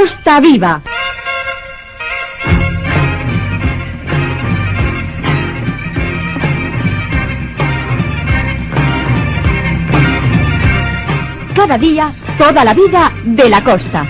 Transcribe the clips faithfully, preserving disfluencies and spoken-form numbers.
Costa Viva. Cada día, toda la vida de la costa.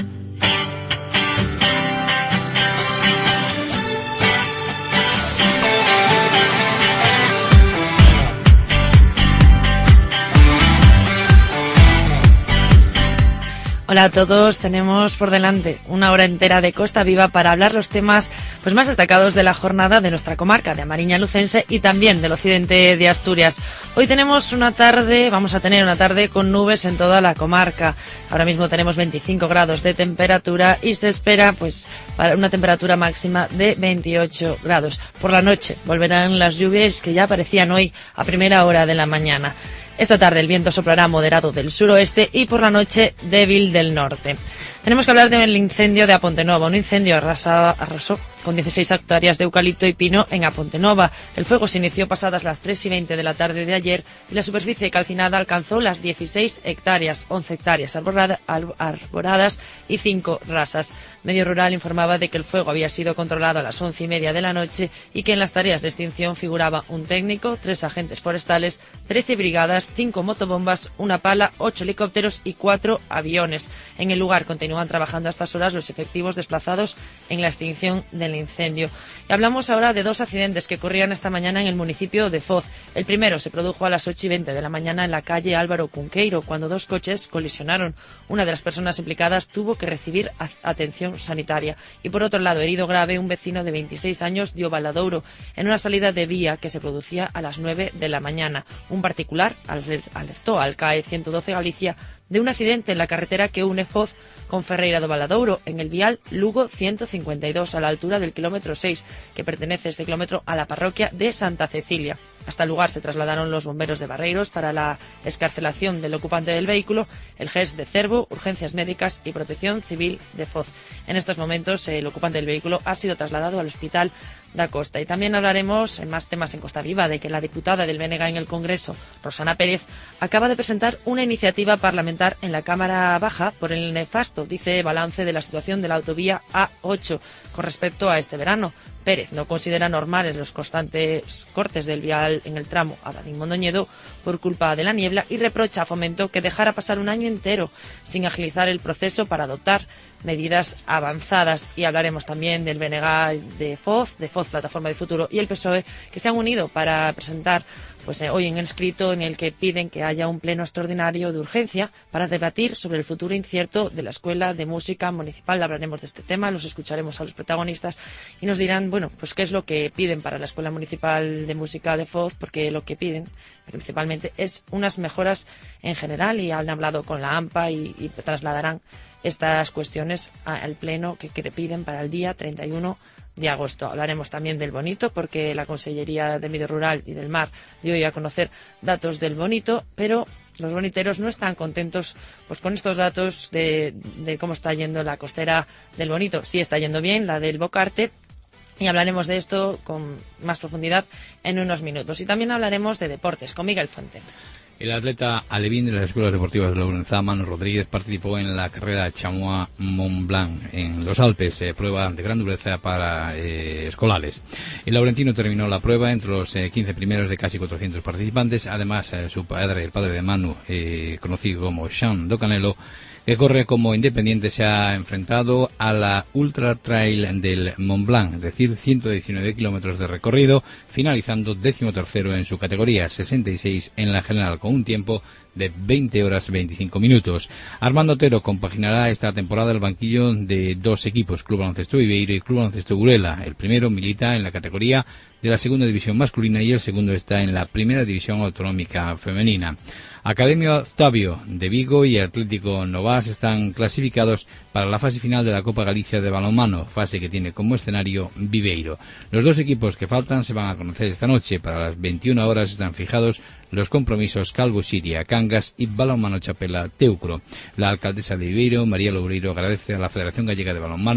Hola a todos, tenemos por delante una hora entera de Costa Viva para hablar los temas pues más destacados de la jornada de nuestra comarca, de Amariña Lucense y también del occidente de Asturias. Hoy tenemos una tarde, vamos a tener una tarde con nubes en toda la comarca. Ahora mismo tenemos veinticinco grados de temperatura y se espera pues para una temperatura máxima de veintiocho grados. Por la noche volverán las lluvias que ya aparecían hoy a primera hora de la mañana. Esta tarde el viento soplará moderado del suroeste y por la noche débil del norte. Tenemos que hablar del incendio de Apontenova. Un incendio arrasa, arrasó con dieciséis hectáreas de eucalipto y pino en Apontenova. El fuego se inició pasadas las tres y veinte de la tarde de ayer y la superficie calcinada alcanzó las dieciséis hectáreas, once hectáreas arborada, arboradas y cinco rasas. Medio Rural informaba de que el fuego había sido controlado a las once y media de la noche y que en las tareas de extinción figuraba un técnico, tres agentes forestales, trece brigadas, cinco motobombas, una pala, ocho helicópteros y cuatro aviones. En el lugar continúan trabajando a estas horas los efectivos desplazados en la extinción del incendio. Y hablamos ahora de dos accidentes que ocurrían esta mañana en el municipio de Foz. El primero se produjo a las ocho y veinte de la mañana en la calle Álvaro Cunqueiro, cuando dos coches colisionaron. Una de las personas implicadas tuvo que recibir atención sanitaria. Y por otro lado, herido grave, un vecino de veintiséis años de Ovaladouro en una salida de vía que se producía a las nueve de la mañana. Un particular alertó al C A E ciento doce Galicia de un accidente en la carretera que une Foz con Ferreira do Valadouro, en el vial Lugo ciento cincuenta y dos, a la altura del kilómetro seis, que pertenece este kilómetro a la parroquia de Santa Cecilia. Hasta el lugar se trasladaron los bomberos de Barreiros para la excarcelación del ocupante del vehículo, el G E S de Cervo, Urgencias Médicas y Protección Civil de Foz. En estos momentos, el ocupante del vehículo ha sido trasladado al Hospital da Costa. Y también hablaremos, en más temas en Costa Viva, de que la diputada del B N G en el Congreso, Rosana Pérez, acaba de presentar una iniciativa parlamentar en la Cámara Baja por el nefasto, dice, balance de la situación de la autovía A ocho con respecto a este verano. Pérez no considera normales los constantes cortes del vial en el tramo Abadín-Mondoñedo por culpa de la niebla y reprocha a Fomento que dejara pasar un año entero sin agilizar el proceso para adoptar medidas avanzadas. Y hablaremos también del B N G de Foz, de Foz Plataforma de Futuro y el P S O E, que se han unido para presentar pues eh, hoy en el escrito en el que piden que haya un pleno extraordinario de urgencia para debatir sobre el futuro incierto de la Escuela de Música Municipal. Hablaremos de este tema, los escucharemos a los protagonistas y nos dirán, bueno, pues qué es lo que piden para la Escuela Municipal de Música de Foz, porque lo que piden principalmente es unas mejoras en general y han hablado con la AMPA y, y trasladarán estas cuestiones al pleno que, que piden para el día treinta y uno de agosto. Hablaremos también del bonito, porque la Consellería de Medio Rural y del Mar dio hoy a conocer datos del bonito, pero los boniteros no están contentos pues con estos datos de, de cómo está yendo la costera del bonito. Sí está yendo bien la del Bocarte, y hablaremos de esto con más profundidad en unos minutos. Y también hablaremos de deportes con Miguel Fuente. El atleta alevín de las escuelas deportivas de Lourenzá, Manu Rodríguez, participó en la carrera Chamois Mont Blanc en los Alpes, eh, prueba de gran dureza para eh, escolares. El laurentino terminó la prueba entre los eh, quince primeros de casi cuatrocientos participantes. Además, eh, su padre, el padre de Manu, eh, conocido como Sean Do Canelo, que corre como independiente, se ha enfrentado a la Ultra Trail del Mont Blanc, es decir, ciento diecinueve kilómetros de recorrido, finalizando decimotercero en su categoría, sesenta y seis en la general, con un tiempo de veinte horas veinticinco minutos. Armando Otero compaginará esta temporada el banquillo de dos equipos, Club Baloncesto Viveiro y Club Baloncesto Burela. El primero milita en la categoría de la segunda división masculina y el segundo está en la primera división autonómica femenina. Academia Octavio de Vigo y Atlético Novas están clasificados para la fase final de la Copa Galicia de balonmano, fase que tiene como escenario Viveiro. Los dos equipos que faltan se van a conocer esta noche. Para las veintiuna horas están fijados los compromisos Calvo Siria, Cangas y Balonmano Chapela Teucro. La alcaldesa de Viveiro, María Loureiro, agradece a la Federación Gallega de Balonmano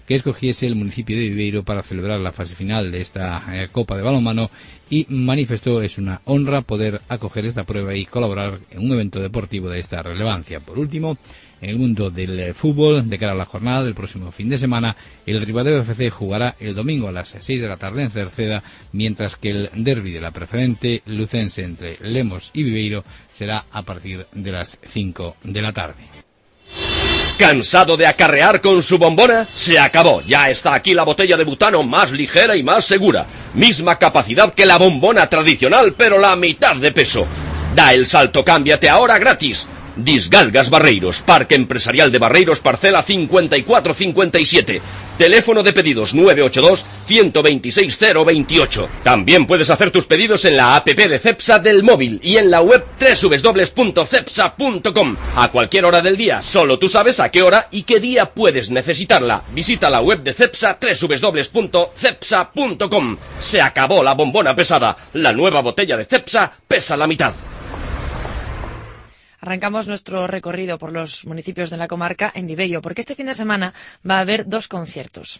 que escogiese el municipio de Viveiro para celebrar la fase final de esta eh, Copa de Balonmano y manifestó es una honra poder acoger esta prueba y colaborar en un evento deportivo de esta relevancia. Por último, en el mundo del eh, fútbol, de cara a la jornada del próximo fin de semana, el Ribadeo F C jugará el domingo a las seis de la tarde en Cerceda, mientras que el derbi de la preferente lucense entre Lemos y Viveiro será a partir de las cinco de la tarde. ¿Cansado de acarrear con su bombona? Se acabó. Ya está aquí la botella de butano más ligera y más segura. Misma capacidad que la bombona tradicional, pero la mitad de peso. Da el salto, cámbiate ahora gratis. Disgalgas Barreiros, Parque Empresarial de Barreiros, parcela cincuenta y cuatro cincuenta y siete. Teléfono de pedidos nueve ocho dos, uno dos seis, cero dos ocho. También puedes hacer tus pedidos en la app de Cepsa del móvil y en la web doble u doble u doble u punto cepsa punto com. A cualquier hora del día, solo tú sabes a qué hora y qué día puedes necesitarla. Visita la web de Cepsa doble u doble u doble u punto cepsa punto com. Se acabó la bombona pesada. La nueva botella de Cepsa pesa la mitad. Arrancamos nuestro recorrido por los municipios de la comarca en Viveiro, porque este fin de semana va a haber dos conciertos.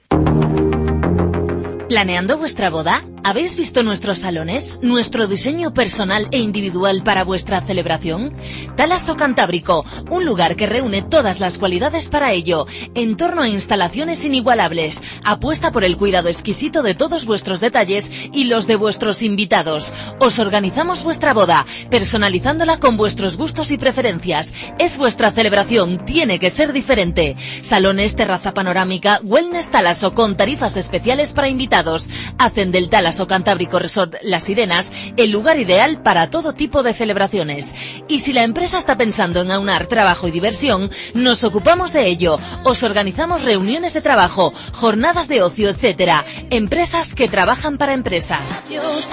¿Planeando vuestra boda? ¿Habéis visto nuestros salones? ¿Nuestro diseño personal e individual para vuestra celebración? Talaso Cantábrico, un lugar que reúne todas las cualidades para ello. Entorno a instalaciones inigualables. Apuesta por el cuidado exquisito de todos vuestros detalles y los de vuestros invitados. Os organizamos vuestra boda, personalizándola con vuestros gustos y preferencias. Es vuestra celebración, tiene que ser diferente. Salones, terraza panorámica, wellness Talaso con tarifas especiales para invitados. Hacen del Talaso Cantábrico Resort Las Sirenas el lugar ideal para todo tipo de celebraciones. Y si la empresa está pensando en aunar trabajo y diversión, nos ocupamos de ello. Os organizamos reuniones de trabajo, jornadas de ocio, etcétera. Empresas que trabajan para empresas.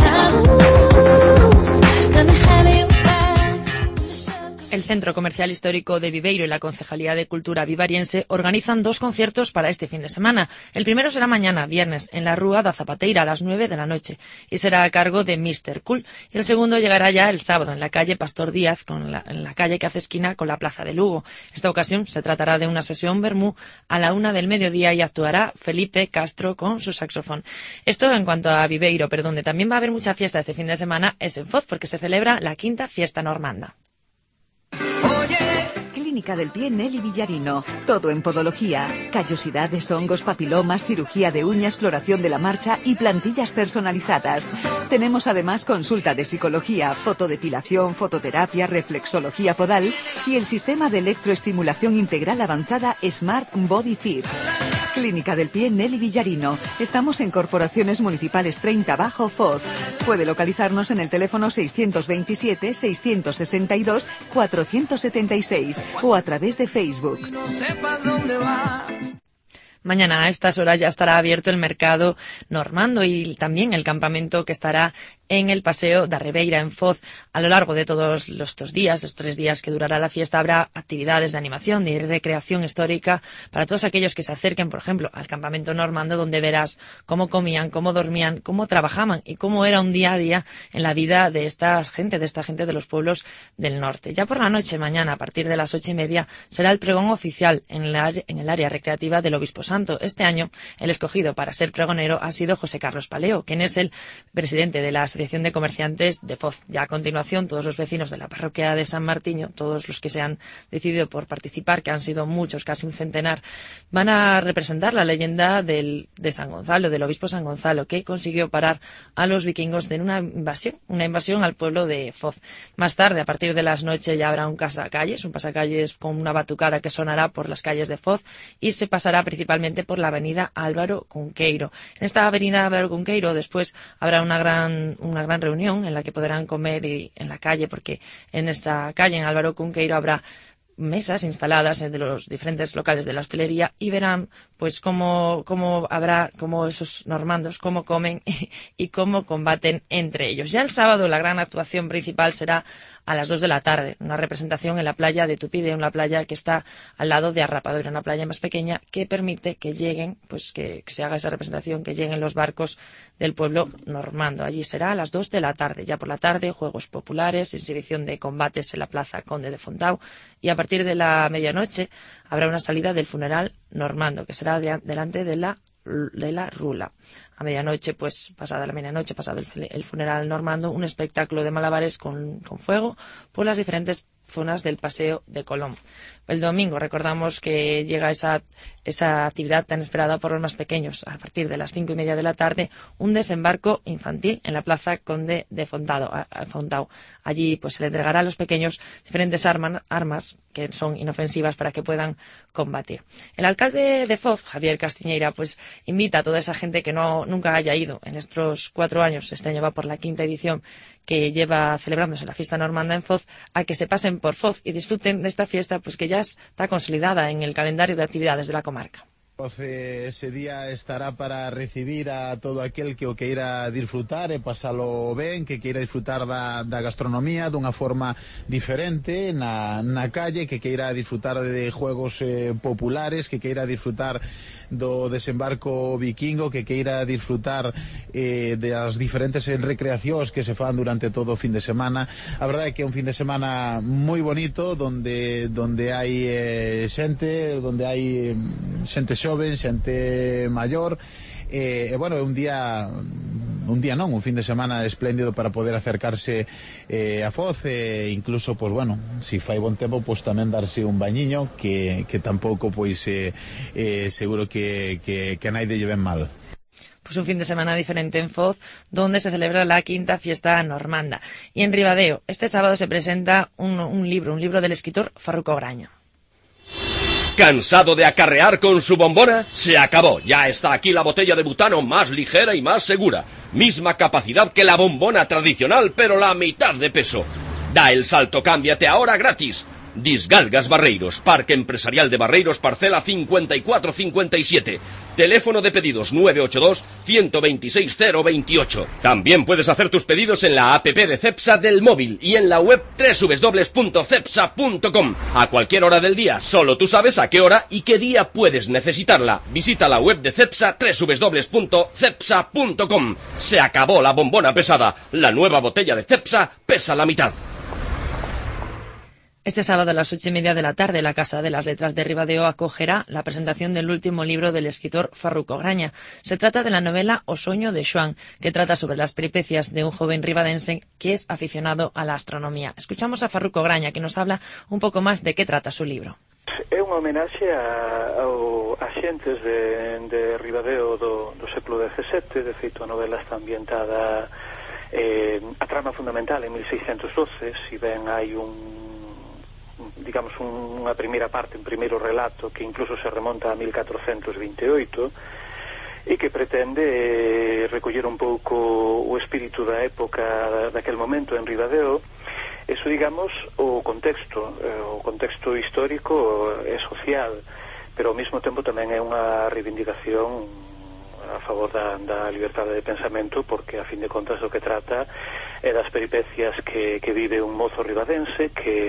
El Centro Comercial Histórico de Viveiro y la Concejalía de Cultura Vivariense organizan dos conciertos para este fin de semana. El primero será mañana, viernes, en la Rúa da Zapateira a las nueve de la noche y será a cargo de míster Cool. Y el segundo llegará ya el sábado en la calle Pastor Díaz, con la, en la calle que hace esquina con la Plaza de Lugo. Esta ocasión se tratará de una sesión vermú a la una del mediodía y actuará Felipe Castro con su saxofón. Esto en cuanto a Viveiro, pero donde también va a haber mucha fiesta este fin de semana es en Foz, porque se celebra la quinta fiesta normanda. Clínica del Pie Nelly Villarino. Todo en podología. Callosidades, hongos, papilomas, cirugía de uñas, floración de la marcha y plantillas personalizadas. Tenemos además consulta de psicología, fotodepilación, fototerapia, reflexología podal y el sistema de electroestimulación integral avanzada Smart Body Fit. Clínica del Pie Nelly Villarino. Estamos en Corporaciones Municipales treinta Bajo Foz. Puede localizarnos en el teléfono seiscientos veintisiete, seiscientos sesenta y dos, cuatrocientos setenta y seis o a través de Facebook. Mañana a estas horas ya estará abierto el mercado normando y también el campamento que estará en el Paseo da Ribeira en Foz. A lo largo de todos los, estos días, los tres días que durará la fiesta, habrá actividades de animación y recreación histórica para todos aquellos que se acerquen, por ejemplo, al campamento normando, donde verás cómo comían, cómo dormían, cómo trabajaban y cómo era un día a día en la vida de esta gente, de esta gente de los pueblos del norte. Ya por la noche, mañana, a partir de las ocho y media, será el pregón oficial en, la, en el área recreativa del Obispo Santo. Este año, el escogido para ser pregonero ha sido José Carlos Paleo, quien es el presidente de la Asociación de Comerciantes de Foz. Ya a continuación, todos los vecinos de la parroquia de San Martiño, todos los que se han decidido por participar, que han sido muchos, casi un centenar, van a representar la leyenda del, de San Gonzalo, del obispo San Gonzalo, que consiguió parar a los vikingos de una invasión, una invasión al pueblo de Foz. Más tarde, a partir de las noches, ya habrá un pasacalles, un pasacalles con una batucada que sonará por las calles de Foz y se pasará principalmente por la avenida Álvaro Cunqueiro. En esta avenida Álvaro Cunqueiro después habrá una gran, una gran reunión en la que podrán comer y, en la calle, porque en esta calle, en Álvaro Cunqueiro, habrá mesas instaladas de los diferentes locales de la hostelería y verán pues cómo, cómo habrá, cómo esos normandos, cómo comen y, y cómo combaten entre ellos. Ya el sábado la gran actuación principal será a las dos de la tarde, una representación en la playa de Tupide, una playa que está al lado de Arrapadora, una playa más pequeña que permite que lleguen, pues que, que se haga esa representación, que lleguen los barcos del pueblo normando. Allí será a las dos de la tarde. Ya por la tarde, juegos populares, exhibición de combates en la plaza Conde de Fontau y a partir partir de la medianoche habrá una salida del funeral normando, que será de, delante de la de la Rula. A medianoche, pues pasada la medianoche, pasado el, el funeral normando, un espectáculo de malabares con, con fuego por las diferentes zonas del Paseo de Colón. El domingo recordamos que llega esa, esa actividad tan esperada por los más pequeños. A partir de las cinco y media de la tarde, un desembarco infantil en la Plaza Conde de Fontado, a, a Fontao. Allí pues se le entregará a los pequeños diferentes arma, armas que son inofensivas para que puedan combatir. El alcalde de Foz, Javier Castiñeira, pues invita a toda esa gente que no nunca haya ido en estos cuatro años, este año va por la quinta edición que lleva celebrándose la fiesta normanda en Foz, a que se pasen por Foz y disfruten de esta fiesta, pues que ya está consolidada en el calendario de actividades de la comarca. Ese día estará para recibir a todo aquel que o queira disfrutar e pasalo ben, que queira disfrutar da, da gastronomía dunha forma diferente na, na calle, que queira disfrutar de juegos eh, populares, que queira disfrutar do desembarco vikingo, que queira disfrutar eh, das diferentes recreacións que se fan durante todo o fin de semana. A verdade é que é un fin de semana moi bonito, donde donde hai eh, xente, donde hai xente xoven, xente maior, e, e bueno, é un día un día non, un fin de semana espléndido para poder acercarse eh, a Foz, e incluso, pois bueno, si fai bon tempo, pois tamén darse un bañiño, que, que tampouco, pois eh, eh, seguro que, que, que a naide lle ven mal. Pues un fin de semana diferente en Foz, donde se celebra la quinta fiesta normanda. Y en Ribadeo, este sábado se presenta un, un libro, un libro del escritor Farruco Graña. ¿Cansado de acarrear con su bombona? Se acabó. Ya está aquí la botella de butano más ligera y más segura. Misma capacidad que la bombona tradicional, pero la mitad de peso. Da el salto, cámbiate ahora gratis. Disgalgas Barreiros, Parque Empresarial de Barreiros, parcela cincuenta y cuatro cincuenta y siete. Teléfono de pedidos nueve ocho dos, uno dos seis, cero dos ocho. También puedes hacer tus pedidos en la app de Cepsa del móvil y en la web doble u doble u doble u punto cepsa punto com. A cualquier hora del día, solo tú sabes a qué hora y qué día puedes necesitarla. Visita la web de Cepsa, doble u doble u doble u punto cepsa punto com. Se acabó la bombona pesada. La nueva botella de Cepsa pesa la mitad. Este sábado a las ocho y media de la tarde, la Casa de las Letras de Ribadeo acogerá la presentación del último libro del escritor Farruco Graña. Se trata de la novela O Soño de Xoán, que trata sobre las peripecias de un joven ribadense que es aficionado a la astronomía. Escuchamos a Farruco Graña, que nos habla un poco más de qué trata su libro. É unha homenaxe a, ao, a xentes de, de Ribadeo do, do século dezasete. De feito, a novela está ambientada eh, a trama fundamental en mil seiscentos doce. Si ben hai un digamos unha primeira parte, un primeiro relato que incluso se remonta a mil catrocentos vinte e oito e que pretende eh, recoller un pouco o espírito da época daquel momento en Ribadeo. Eso, digamos, o contexto eh, o contexto histórico e social, pero ao mesmo tempo tamén é unha reivindicación a favor da, da liberdade de pensamento, porque a fin de contas o que trata é das peripecias que, que vive un mozo ribadense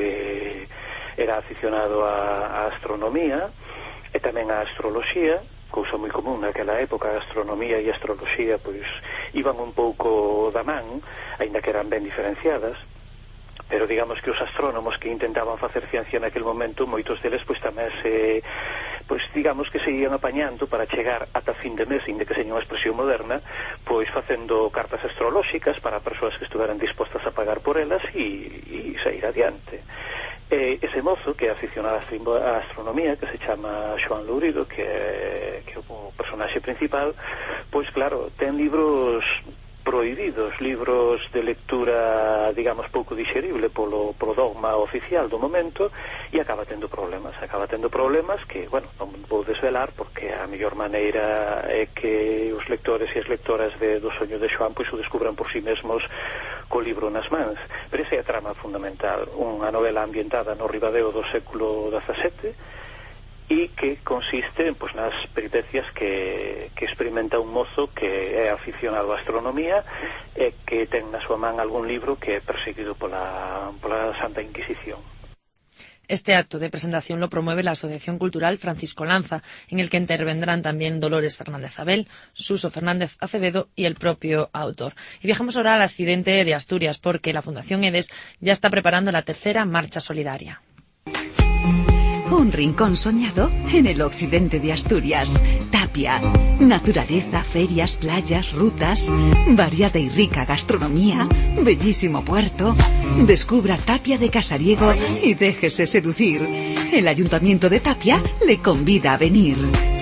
que era aficionado a, a astronomía e tamén a astroloxía, cousa moi común naquela época. A astronomía e a astroloxía pois iban un pouco da man, aínda que eran ben diferenciadas, pero digamos que os astrónomos que intentaban facer ciencia naquel momento, moitos deles pois tamén se pois digamos que se ian apañando para chegar ata fin de mes, inda que seña unha expresión moderna, pois facendo cartas astrolóxicas para persoas que estuveran dispostas a pagar por elas e, e sair adiante. E ese mozo que é aficionado á astronomía, que se chama Xoán Lourido, que é, que é o personaxe principal, pois claro, ten libros prohibidos, libros de lectura, digamos, pouco digerible polo, polo dogma oficial do momento, e acaba tendo problemas, acaba tendo problemas que, bueno, non vou desvelar, porque a mellor maneira é que os lectores e as lectoras de, do Soño de Xoán pois o descubran por si mesmos co libro nas mans. Pero esa é a trama fundamental, unha novela ambientada no Ribadeo do século dezasete, e que consiste pois, nas peripecias que, que experimenta un mozo que é aficionado á astronomía e que ten na súa man algún libro que é perseguido pola, pola Santa Inquisición. Este acto de presentación lo promueve la Asociación Cultural Francisco Lanza, en el que intervendrán también Dolores Fernández Abel, Suso Fernández Acevedo y el propio autor. Y viajamos ahora al accidente de Asturias, porque la Fundación EDES ya está preparando la tercera marcha solidaria. Un rincón soñado en el occidente de Asturias. Tapia. Naturaleza, ferias, playas, rutas, variada y rica gastronomía, bellísimo puerto. Descubra Tapia de Casariego y déjese seducir. El Ayuntamiento de Tapia le convida a venir.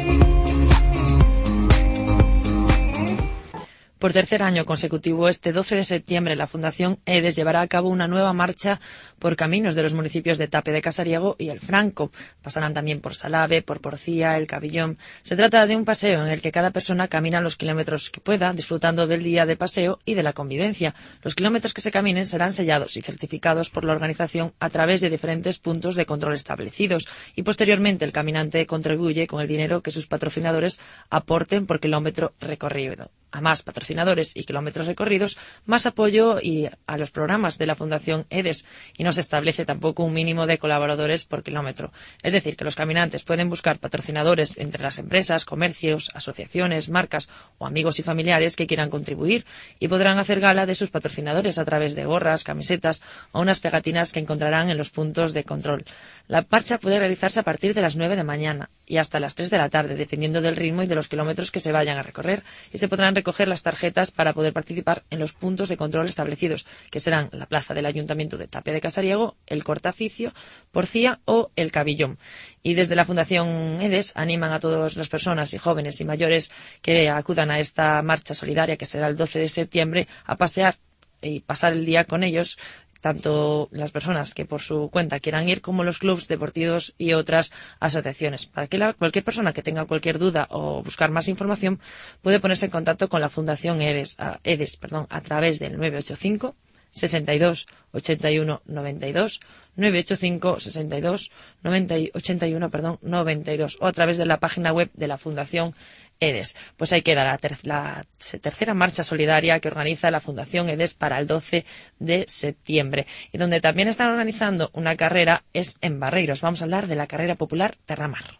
Por tercer año consecutivo, este doce de septiembre, la Fundación EDES llevará a cabo una nueva marcha por caminos de los municipios de Tapia de Casariego y El Franco. Pasarán también por Salave, por Porcía, El Cabillón. Se trata de un paseo en el que cada persona camina los kilómetros que pueda, disfrutando del día de paseo y de la convivencia. Los kilómetros que se caminen serán sellados y certificados por la organización a través de diferentes puntos de control establecidos. Y posteriormente, el caminante contribuye con el dinero que sus patrocinadores aporten por kilómetro recorrido. A más patrocinadores y kilómetros recorridos, más apoyo y a los programas de la Fundación EDES, y no se establece tampoco un mínimo de colaboradores por kilómetro. Es decir, que los caminantes pueden buscar patrocinadores entre las empresas, comercios, asociaciones, marcas o amigos y familiares que quieran contribuir, y podrán hacer gala de sus patrocinadores a través de gorras, camisetas o unas pegatinas que encontrarán en los puntos de control. La marcha puede realizarse a partir de las nueve de mañana y hasta las tres de la tarde, dependiendo del ritmo y de los kilómetros que se vayan a recorrer, y se podrán recoger las tarjetas para poder participar en los puntos de control establecidos, que serán la plaza del Ayuntamiento de Tapia de Casariego, el Cortaficio, Porcía o el Cabillón. Y desde la Fundación EDES animan a todas las personas y jóvenes y mayores que acudan a esta marcha solidaria, que será el doce de septiembre, a pasear y pasar el día con ellos, tanto las personas que por su cuenta quieran ir como los clubes deportivos y otras asociaciones. Para que la, cualquier persona que tenga cualquier duda o buscar más información puede ponerse en contacto con la Fundación EDES, a, EDES perdón, a través del nueve ocho cinco, sesenta y dos, ochenta y uno, noventa y dos, nueve ocho cinco, sesenta y dos, noventa, ochenta y uno, perdón, noventa y dos, o a través de la página web de la Fundación EDES. Pues ahí queda la, ter la tercera marcha solidaria que organiza la Fundación EDES para el doce de septiembre. Y donde también están organizando una carrera es en Barreiros. Vamos a hablar de la carrera popular Terramar.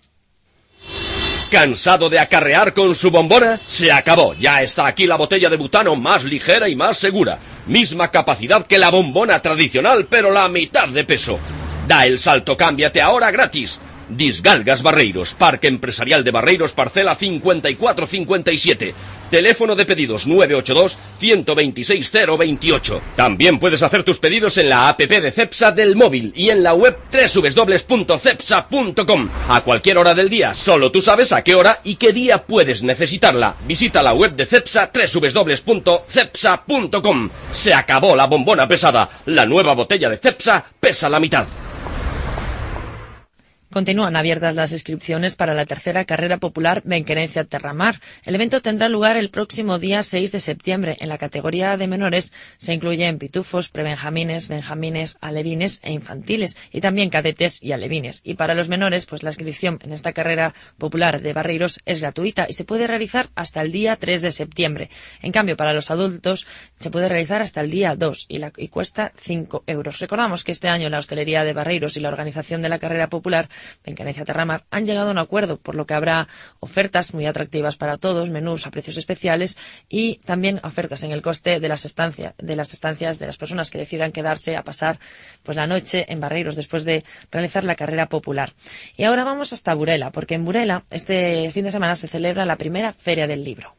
¿Cansado de acarrear con su bombona? Se acabó. Ya está aquí la botella de butano más ligera y más segura. Misma capacidad que la bombona tradicional, pero la mitad de peso. Da el salto, cámbiate ahora gratis. Disgalgas Barreiros, Parque Empresarial de Barreiros, parcela cincuenta y cuatro cincuenta y siete. Teléfono de pedidos nueve ocho dos, uno dos seis, cero dos ocho. También puedes hacer tus pedidos en la app de Cepsa del móvil y en la web doble u doble u doble u punto cepsa punto com. A cualquier hora del día, solo tú sabes a qué hora y qué día puedes necesitarla. Visita la web de Cepsa doble u doble u doble u punto cepsa punto com. Se acabó la bombona pesada. La nueva botella de Cepsa pesa la mitad. Continúan abiertas las inscripciones para la tercera carrera popular Benquerencia Terramar. El evento tendrá lugar el próximo día seis de septiembre. En la categoría de menores se incluyen pitufos, prebenjamines, benjamines, alevines e infantiles, y también cadetes y alevines. Y para los menores, pues la inscripción en esta carrera popular de Barreiros es gratuita y se puede realizar hasta el día tres de septiembre. En cambio, para los adultos se puede realizar hasta el día dos y, la, y cuesta cinco euros. Recordamos que este año la hostelería de Barreiros y la organización de la carrera popular Benquerencia Terramar han llegado a un acuerdo, por lo que habrá ofertas muy atractivas para todos, menús a precios especiales y también ofertas en el coste de las estancias de las estancias de las personas que decidan quedarse a pasar pues la noche en Barreiros después de realizar la carrera popular. Y ahora vamos hasta Burela, porque en Burela este fin de semana se celebra la primera Feria del Libro.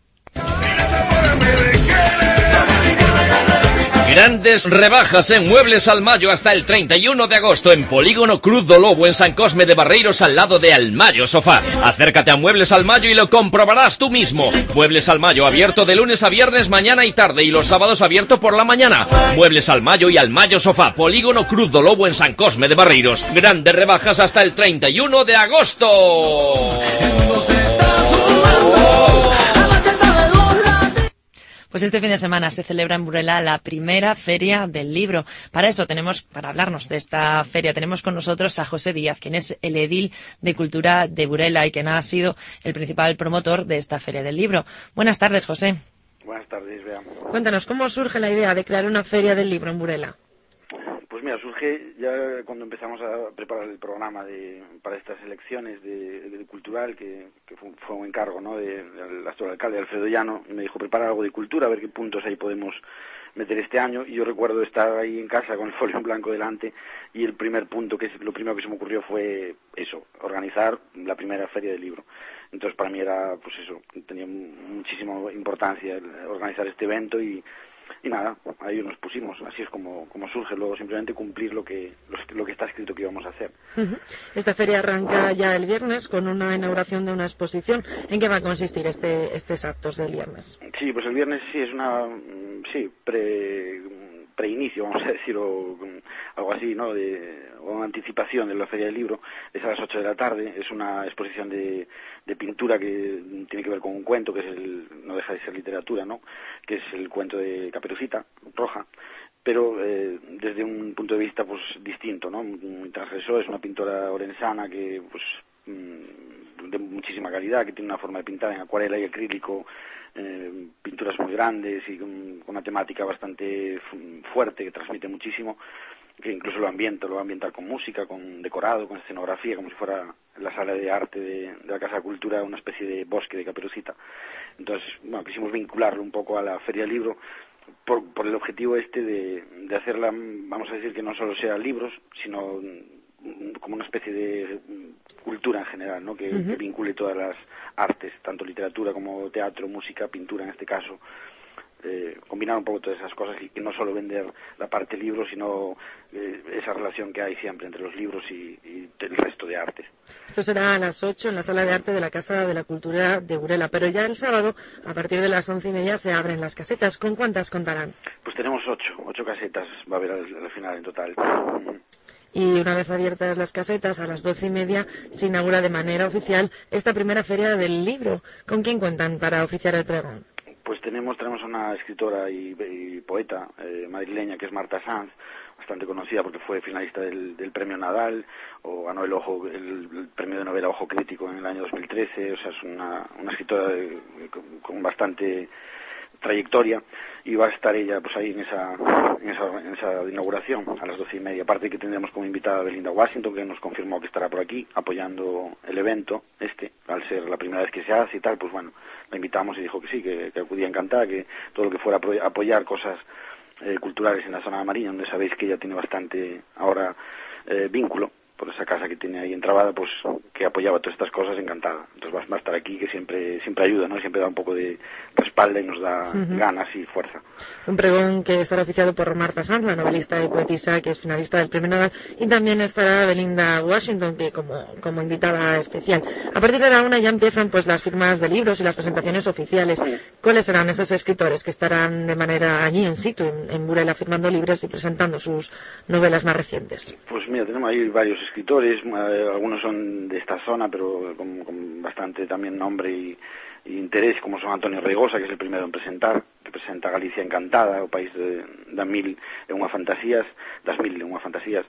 Grandes rebajas en Muebles Almayo hasta el treinta y uno de agosto en Polígono Cruz do Lobo en San Cosme de Barreiros al lado de Almayo Sofá. Acércate a Muebles Almayo y lo comprobarás tú mismo. Muebles Almayo abierto de lunes a viernes mañana y tarde y los sábados abierto por la mañana. Muebles Almayo y Almayo Sofá, Polígono Cruz do Lobo en San Cosme de Barreiros. Grandes rebajas hasta el treinta y uno de agosto. Pues este fin de semana se celebra en Burela la primera Feria del Libro. Para eso tenemos, para hablarnos de esta feria, tenemos con nosotros a José Díaz, quien es el edil de Cultura de Burela y quien ha sido el principal promotor de esta Feria del Libro. Buenas tardes, José. Buenas tardes, Bea. Cuéntanos, ¿cómo surge la idea de crear una Feria del Libro en Burela? Pues Pues mira, surge ya cuando empezamos a preparar el programa de, para estas elecciones de, de cultural, que, que fue, fue un encargo, ¿no?, del de, actual alcalde Alfredo Llano, me dijo preparar algo de cultura, a ver qué puntos ahí podemos meter este año, y yo recuerdo estar ahí en casa con el folio en blanco delante, y el primer punto, que es lo primero que se me ocurrió, fue eso, organizar la primera feria del libro. Entonces para mí era, pues eso, tenía muchísima importancia organizar este evento, y Y nada, ahí nos pusimos, así es como, como surge, luego simplemente cumplir lo que, lo que está escrito que íbamos a hacer. Uh-huh. Esta feria arranca ya el viernes con una inauguración de una exposición. ¿En qué va a consistir este, estos actos del viernes? Sí, pues el viernes sí es una, sí, pre... preinicio, vamos a decir, o algo así, ¿no?, de, o una anticipación de la Feria del Libro. Es a las ocho de la tarde, es una exposición de, de pintura que tiene que ver con un cuento, que es el, no deja de ser literatura, ¿no?, que es el cuento de Caperucita Roja, pero eh, desde un punto de vista pues distinto, ¿no?, muy transgresor. Es una pintora orensana que, pues, de muchísima calidad, que tiene una forma de pintar en acuarela y acrílico, eh, pinturas muy grandes y con, con una temática bastante fuerte que transmite muchísimo, que incluso lo ambienta, lo va a ambientar con música, con decorado, con escenografía, como si fuera la sala de arte de, de la Casa de Cultura, una especie de bosque de Caperucita. Entonces, bueno, quisimos vincularlo un poco a la Feria del Libro, por, por el objetivo este de, de hacerla, vamos a decir, que no solo sea libros, sino como una especie de cultura en general, ¿no?, que, uh-huh. que vincule todas las artes, tanto literatura como teatro, música, pintura en este caso. Eh, combinar un poco todas esas cosas y que no solo vender la parte libro, sino eh, esa relación que hay siempre entre los libros y, y el resto de artes. Esto será a las ocho en la Sala de Arte de la Casa de la Cultura de Burela, pero ya el sábado, a partir de las once y media, se abren las casetas. ¿Con cuántas contarán? Pues tenemos ocho, ocho casetas va a haber al, al final en total. Y una vez abiertas las casetas, a las doce y media, se inaugura de manera oficial esta primera feria del libro. ¿Con quién cuentan para oficiar el pregón? Pues tenemos tenemos una escritora y, y poeta eh, madrileña, que es Marta Sanz, bastante conocida porque fue finalista del, del premio Nadal, o ganó el Ojo el, el premio de novela Ojo Crítico en el año dos mil trece. O sea, es una, una escritora de, con, con bastante trayectoria, y va a estar ella pues ahí en esa, en esa en esa inauguración a las doce y media. Aparte que tendremos como invitada a Belinda Washington, que nos confirmó que estará por aquí apoyando el evento este, al ser la primera vez que se hace y tal. Pues bueno, la invitamos y dijo que sí, que, que acudía encantada, que todo lo que fuera a apoyar cosas eh, culturales en la zona de Mariña, donde sabéis que ella tiene bastante ahora eh, vínculo por esa casa que tiene ahí entrabada, pues que apoyaba todas estas cosas, encantada. Entonces va a estar aquí, que siempre siempre ayuda, ¿no? Siempre da un poco de respaldo y nos da uh-huh. ganas y fuerza. Un pregón que estará oficiado por Marta Sanz, la novelista y poetisa, que es finalista del Premio Nadal, y también estará Belinda Washington, que como, como invitada especial. A partir de la una ya empiezan pues las firmas de libros y las presentaciones oficiales. ¿Cuáles serán esos escritores que estarán de manera allí en situ, en, en Burela, firmando libros y presentando sus novelas más recientes? Pues mira, tenemos ahí varios escritores, eh, algunos son de esta zona, pero con, con bastante también nombre y, y interés, como son Antonio Reigosa, que es el primero en presentar, que presenta Galicia Encantada, o País de, da mil e unha fantasías, das mil e unha fantasías.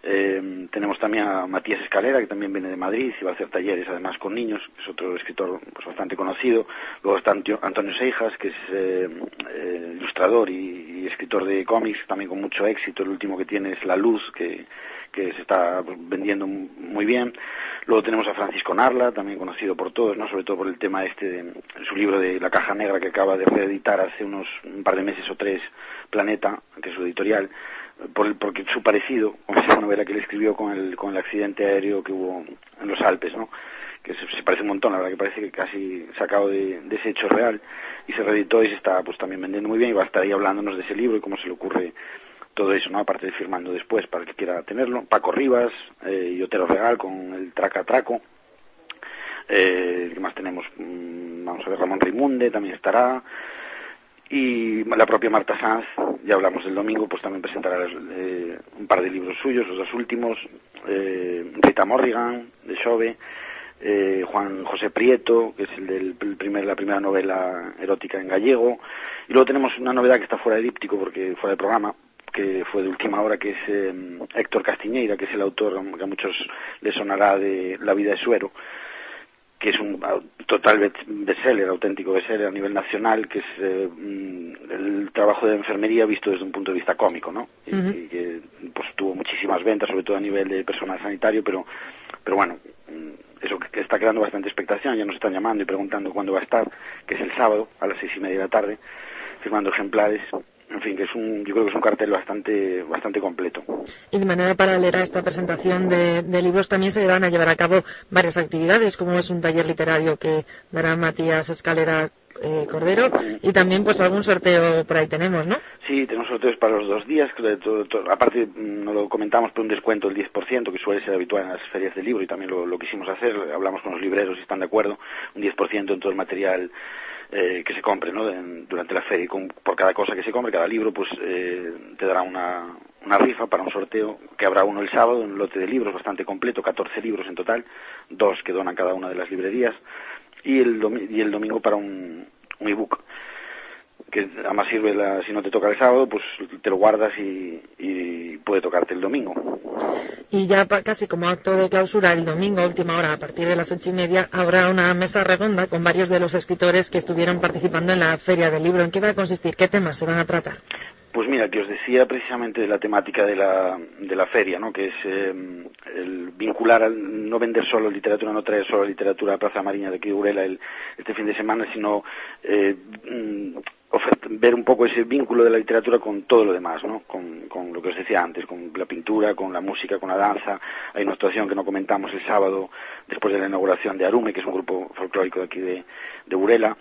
Eh, tenemos también a Matías Escalera, que también viene de Madrid y va a hacer talleres además con niños, que es otro escritor pues, bastante conocido. Luego está Antonio Seijas, que es eh, eh, ilustrador y, y escritor de cómics, también con mucho éxito. El último que tiene es La Luz, que que se está vendiendo muy bien. Luego tenemos a Francisco Narla, también conocido por todos, ¿no?, sobre todo por el tema este de su libro de La Caja Negra, que acaba de reeditar hace unos un par de meses o tres, Planeta, que es su editorial, por el, porque su parecido con esa novela que él escribió con el con el accidente aéreo que hubo en los Alpes, ¿no?, que se, se parece un montón, la verdad que parece que casi sacado de, de ese hecho real, y se reeditó y se está pues también vendiendo muy bien, y va a estar ahí hablándonos de ese libro y cómo se le ocurre todo eso, ¿no?, aparte de firmando después para el que quiera tenerlo. Paco Rivas eh, y Otero Regal con el Traca Traco. Eh, ¿qué más tenemos? Mm, vamos a ver, Ramón Raimunde también estará. Y la propia Marta Sanz, ya hablamos del domingo, pues también presentará eh, un par de libros suyos, los dos últimos. Eh, Rita Morrigan, de Xove. Eh, Juan José Prieto, que es el del el primer, la primera novela erótica en gallego. Y luego tenemos una novedad que está fuera de díptico, porque fuera del programa, que fue de última hora, que es eh, Héctor Castiñeira, que es el autor que a muchos les sonará de La vida de Suero, que es un total bestseller, auténtico bestseller a nivel nacional, que es eh, el trabajo de enfermería visto desde un punto de vista cómico, ¿no? Uh-huh. Y, y que pues tuvo muchísimas ventas, sobre todo a nivel de personal sanitario, pero, pero bueno, eso que está creando bastante expectación. Ya nos están llamando y preguntando cuándo va a estar, que es el sábado a las seis y media de la tarde, firmando ejemplares. En fin, que es un, yo creo que es un cartel bastante bastante completo. Y de manera paralela a esta presentación de, de libros también se van a llevar a cabo varias actividades, como es un taller literario que dará Matías Escalera eh, Cordero, y también pues algún sorteo por ahí tenemos, ¿no? Sí, tenemos sorteos para los dos días, que todo, todo, aparte no lo comentamos, pero un descuento del diez por ciento, que suele ser habitual en las ferias de libro, y también lo, lo quisimos hacer, hablamos con los libreros y están de acuerdo, un diez por ciento en todo el material Eh, que se compre, ¿no? En, durante la feria, y con, por cada cosa que se compre, cada libro, pues eh, te dará una, una rifa para un sorteo, que habrá uno el sábado, un lote de libros bastante completo, catorce libros en total, dos que donan cada una de las librerías, y el, domi- y el domingo para un, un ebook, que además sirve, la, si no te toca el sábado, pues te lo guardas y, y puede tocarte el domingo. Y ya pa, casi como acto de clausura, el domingo, última hora, a partir de las ocho y media, habrá una mesa redonda con varios de los escritores que estuvieron participando en la Feria del Libro. ¿En qué va a consistir? ¿Qué temas se van a tratar? Pues mira, que os decía precisamente de la temática de la, de la feria, ¿no? Que es eh, el vincular, al, no vender solo literatura, no traer solo literatura a Plaza Mariña de aquí de Burela el, este fin de semana, sino eh, ofert- ver un poco ese vínculo de la literatura con todo lo demás, ¿no? Con, con lo que os decía antes, con la pintura, con la música, con la danza. Hay una actuación que no comentamos el sábado, después de la inauguración de Arume, que es un grupo folclórico de aquí de, de Burela.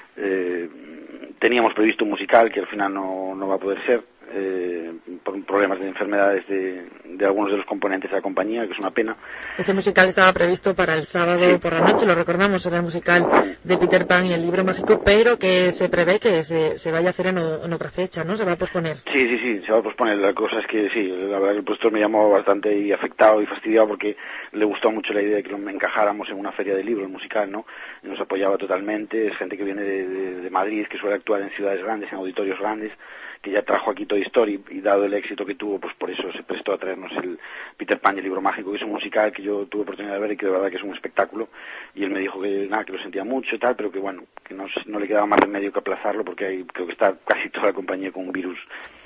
Eh, teníamos previsto un musical que al final no, no va a poder ser eh, por problemas de enfermedades de, de algunos de los componentes de la compañía, que es una pena. Ese musical estaba previsto para el sábado sí. por la noche, lo recordamos, era el musical de Peter Pan y el libro mágico, pero que se prevé que se, se vaya a hacer en, o, en otra fecha, ¿no? Se va a posponer. Sí, sí, sí, se va a posponer. La cosa es que sí, la verdad que el profesor me llamó bastante afectado y fastidiado porque le gustó mucho la idea de que lo encajáramos en una feria de libros, el musical, ¿no? Y nos apoyaba totalmente. Es gente que viene de, de, de Madrid, que suele actuar en ciudades grandes, en auditorios grandes, que ya trajo aquí Toy Story, y dado el éxito que tuvo, pues por eso se prestó a traernos el Peter Pan y el libro mágico, que es un musical que yo tuve oportunidad de ver y que de verdad que es un espectáculo. Y él me dijo que nada, que lo sentía mucho y tal, pero que bueno, que no, no le quedaba más remedio que aplazarlo, porque hay, creo que está casi toda la compañía con un virus,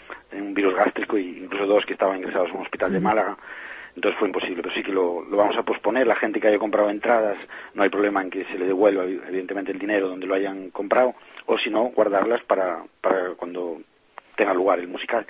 un virus gástrico, e incluso dos que estaban ingresados en un hospital de Málaga. Entonces fue imposible, pero sí que lo, lo vamos a posponer. La gente que haya comprado entradas, no hay problema en que se le devuelva evidentemente el dinero donde lo hayan comprado, o si no, guardarlas para, para cuando tenga lugar el musical.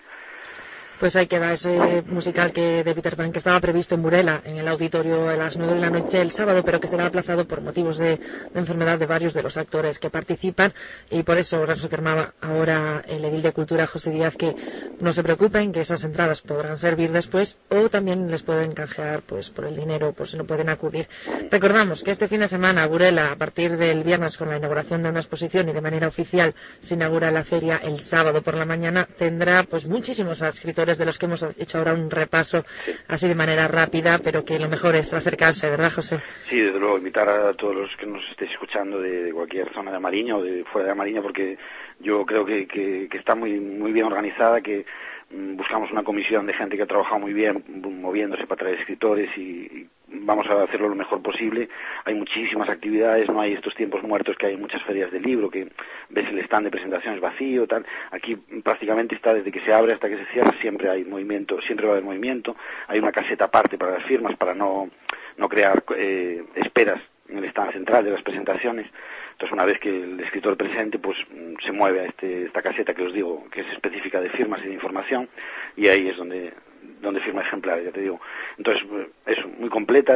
Pues ahí queda ese musical que de Peter Pan que estaba previsto en Burela, en el auditorio a las nueve de la noche el sábado, pero que será aplazado por motivos de, de enfermedad de varios de los actores que participan, y por eso nos afirmaba ahora el edil de Cultura, José Díaz, que no se preocupen, que esas entradas podrán servir después, o también les pueden canjear pues por el dinero, por si no pueden acudir. Recordamos que este fin de semana Burela, a partir del viernes, con la inauguración de una exposición, y de manera oficial se inaugura la feria el sábado por la mañana, tendrá pues muchísimos escritores de los que hemos hecho ahora un repaso así de manera rápida, pero que lo mejor es acercarse, ¿verdad, José? Sí, desde luego, invitar a todos los que nos estéis escuchando de, de cualquier zona de Amariña o de fuera de Amariña, porque yo creo que, que, que está muy muy bien organizada, que mm, buscamos una comisión de gente que ha trabajado muy bien moviéndose para traer escritores, y, y vamos a hacerlo lo mejor posible. Hay muchísimas actividades, no hay estos tiempos muertos que hay en muchas ferias del libro, que ves el stand de presentaciones vacío, tal. Aquí prácticamente está desde que se abre hasta que se cierra, siempre hay movimiento, siempre va a haber movimiento. Hay una caseta aparte para las firmas, para no, no crear eh, esperas en el stand central de las presentaciones. Entonces, una vez que el escritor presente, pues se mueve a este, esta caseta que os digo, que es específica de firmas y de información, y ahí es donde donde firma ejemplares, ya te digo. Entonces, es muy completa.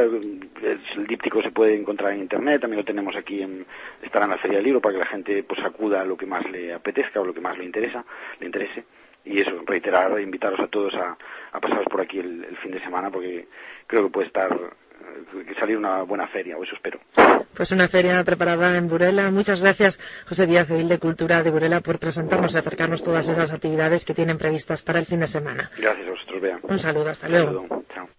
El díptico se puede encontrar en internet, también lo tenemos aquí, en, estará en la Feria del Libro, para que la gente pues acuda a lo que más le apetezca o lo que más le interesa, le interese. Y eso, reiterar, invitaros a todos a, a pasaros por aquí el, el fin de semana, porque creo que puede estar, que salir una buena feria, o eso espero. Pues una feria preparada en Burela. Muchas gracias, José Díaz, edil de Cultura de Burela, por presentarnos y acercarnos todas esas actividades que tienen previstas para el fin de semana. Gracias a vosotros, Bea. Un saludo, hasta luego. Un saludo. Chao.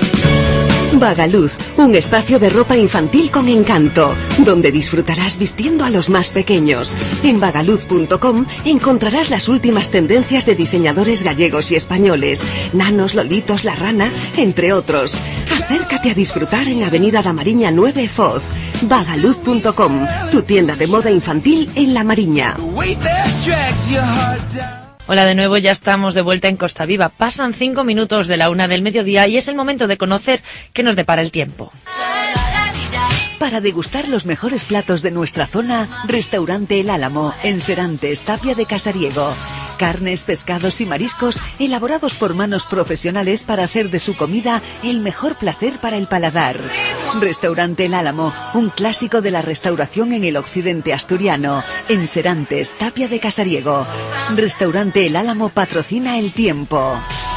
Vagaluz, un espacio de ropa infantil con encanto, donde disfrutarás vistiendo a los más pequeños. En vagaluz punto com encontrarás las últimas tendencias de diseñadores gallegos y españoles, Nanos, Lolitos, La Rana, entre otros. Acércate a disfrutar en Avenida da Mariña nueve Foz. vagaluz punto com, tu tienda de moda infantil en La Mariña. Hola de nuevo, ya estamos de vuelta en Costa Viva. Pasan cinco minutos de la una del mediodía y es el momento de conocer qué nos depara el tiempo. Para degustar los mejores platos de nuestra zona, Restaurante El Álamo, en Serantes, Tapia de Casariego. Carnes, pescados y mariscos elaborados por manos profesionales para hacer de su comida el mejor placer para el paladar. Restaurante El Álamo, un clásico de la restauración en el occidente asturiano, en Serantes, Tapia de Casariego. Restaurante El Álamo patrocina el tiempo.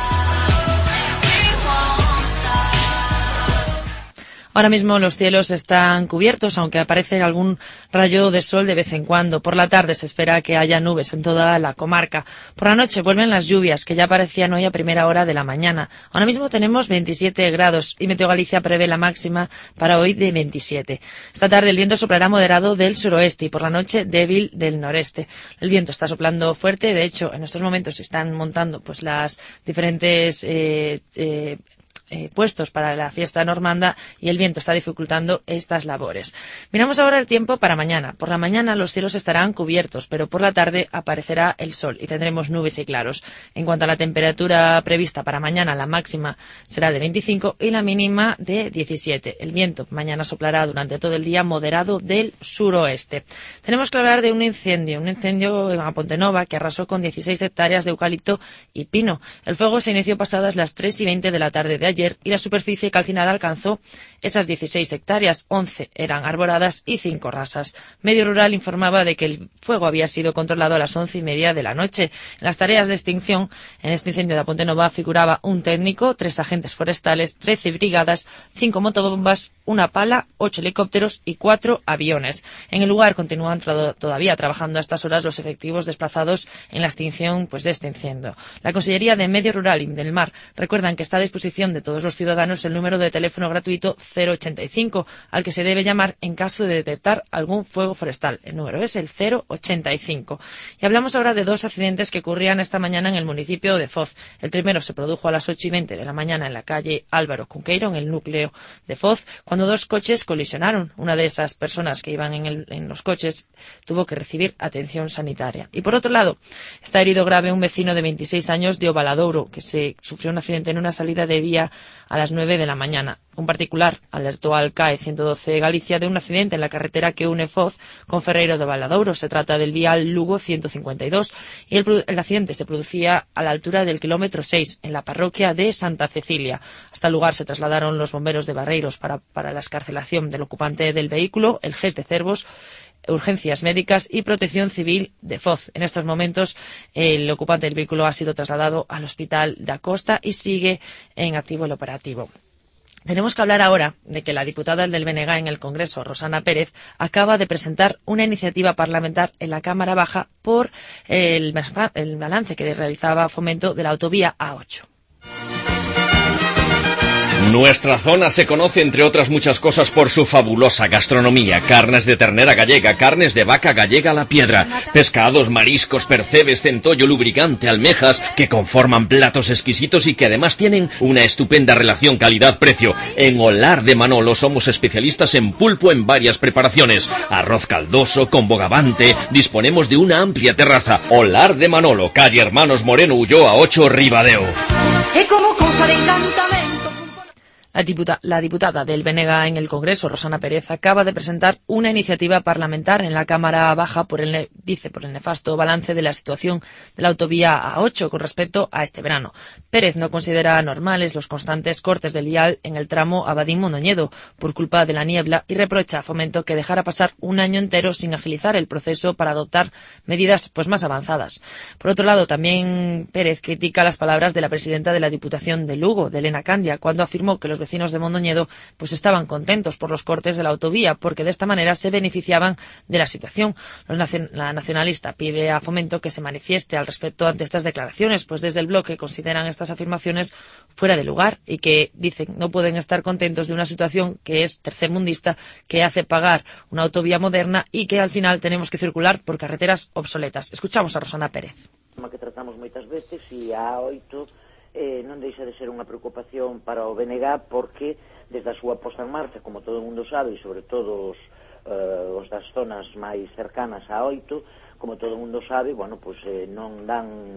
Ahora mismo los cielos están cubiertos, aunque aparece algún rayo de sol de vez en cuando. Por la tarde se espera que haya nubes en toda la comarca. Por la noche vuelven las lluvias, que ya aparecían hoy a primera hora de la mañana. Ahora mismo tenemos veintisiete grados y Meteo Galicia prevé la máxima para hoy de veintisiete. Esta tarde el viento soplará moderado del suroeste y por la noche débil del noreste. El viento está soplando fuerte, de hecho en estos momentos se están montando pues las diferentes eh, eh, Eh, puestos para la fiesta normanda y el viento está dificultando estas labores. Miramos ahora el tiempo para mañana. Por la mañana los cielos estarán cubiertos, pero por la tarde aparecerá el sol y tendremos nubes y claros. En cuanto a la temperatura prevista para mañana, la máxima será de veinticinco y la mínima de diecisiete. El viento mañana soplará durante todo el día moderado del suroeste. Tenemos que hablar de un incendio, un incendio en Pontenova que arrasó con dieciséis hectáreas de eucalipto y pino. El fuego se inició pasadas las tres y veinte de la tarde de ayer y la superficie calcinada alcanzó esas dieciséis hectáreas, once eran arboladas y cinco rasas. Medio Rural informaba de que el fuego había sido controlado a las once y media de la noche. En las tareas de extinción, en este incendio de Pontenova figuraba un técnico, tres agentes forestales, trece brigadas, cinco motobombas, una pala, ocho helicópteros y cuatro aviones. En el lugar continúan tra- todavía trabajando a estas horas los efectivos desplazados en la extinción pues, de este incendio. La Consellería de Medio Rural y del Mar recuerdan que está a disposición de todos los ciudadanos el número de teléfono gratuito cero ochenta y cinco, al que se debe llamar en caso de detectar algún fuego forestal. El número es el cero ochenta y cinco. Y hablamos ahora de dos accidentes que ocurrían esta mañana en el municipio de Foz. El primero se produjo a las ocho y veinte de la mañana en la calle Álvaro Cunqueiro, en el núcleo de Foz, cuando dos coches colisionaron. Una de esas personas que iban en, el, en los coches tuvo que recibir atención sanitaria. Y por otro lado, está herido grave un vecino de veintiséis años de Ovaladouro, que se sufrió un accidente en una salida de vía a las nueve de la mañana. Un particular alertó al C A E ciento doce Galicia de un accidente en la carretera que une Foz con Ferreiro de Valadouro. Se trata del vial Lugo ciento cincuenta y dos y el, el accidente se producía a la altura del kilómetro seis, en la parroquia de Santa Cecilia. Hasta el lugar se trasladaron los bomberos de Barreiros para, para la excarcelación del ocupante del vehículo, el G E S de Cervos, Urgencias Médicas y Protección Civil de Foz. En estos momentos el ocupante del vehículo ha sido trasladado al Hospital da Costa y sigue en activo el operativo. Tenemos que hablar ahora de que la diputada del B N G en el Congreso, Rosana Pérez, acaba de presentar una iniciativa parlamentar en la Cámara Baja por el, el balance que realizaba Fomento de la autovía A ocho. Nuestra zona se conoce, entre otras muchas cosas, por su fabulosa gastronomía. Carnes de ternera gallega, carnes de vaca gallega a la piedra, pescados, mariscos, percebes, centollo, lubricante, almejas, que conforman platos exquisitos y que además tienen una estupenda relación calidad-precio. En Olar de Manolo somos especialistas en pulpo en varias preparaciones. Arroz caldoso, con bogavante, disponemos de una amplia terraza. Olar de Manolo, calle Hermanos Moreno Ulloa ocho, Ribadeo. E como cosa de encantamento. La, diputa, la diputada del B N G en el Congreso, Rosana Pérez, acaba de presentar una iniciativa parlamentar en la Cámara Baja por el, dice, por el nefasto balance de la situación de la autovía A ocho con respecto a este verano. Pérez no considera normales los constantes cortes del vial en el tramo Abadín-Mondoñedo por culpa de la niebla y reprocha a Fomento que dejara pasar un año entero sin agilizar el proceso para adoptar medidas pues más avanzadas. Por otro lado, también Pérez critica las palabras de la presidenta de la Diputación de Lugo, de Elena Candia, cuando afirmó que los vecinos de Mondoñedo pues estaban contentos por los cortes de la autovía porque de esta manera se beneficiaban de la situación. Los nacion- la nacionalista pide a Fomento que se manifieste al respecto ante estas declaraciones, pues desde el bloque consideran estas afirmaciones fuera de lugar y que dicen no pueden estar contentos de una situación que es tercermundista, que hace pagar una autovía moderna y que al final tenemos que circular por carreteras obsoletas. Escuchamos a Rosana Pérez. Que tratamos moitas veces e a A oito eh, non deixa de ser unha preocupación para o B N G porque desde a súa posta en marcha, como todo o mundo sabe, e sobre todo os, eh, os das zonas máis cercanas a A oito, como todo o mundo sabe, bueno, pues, eh, non dan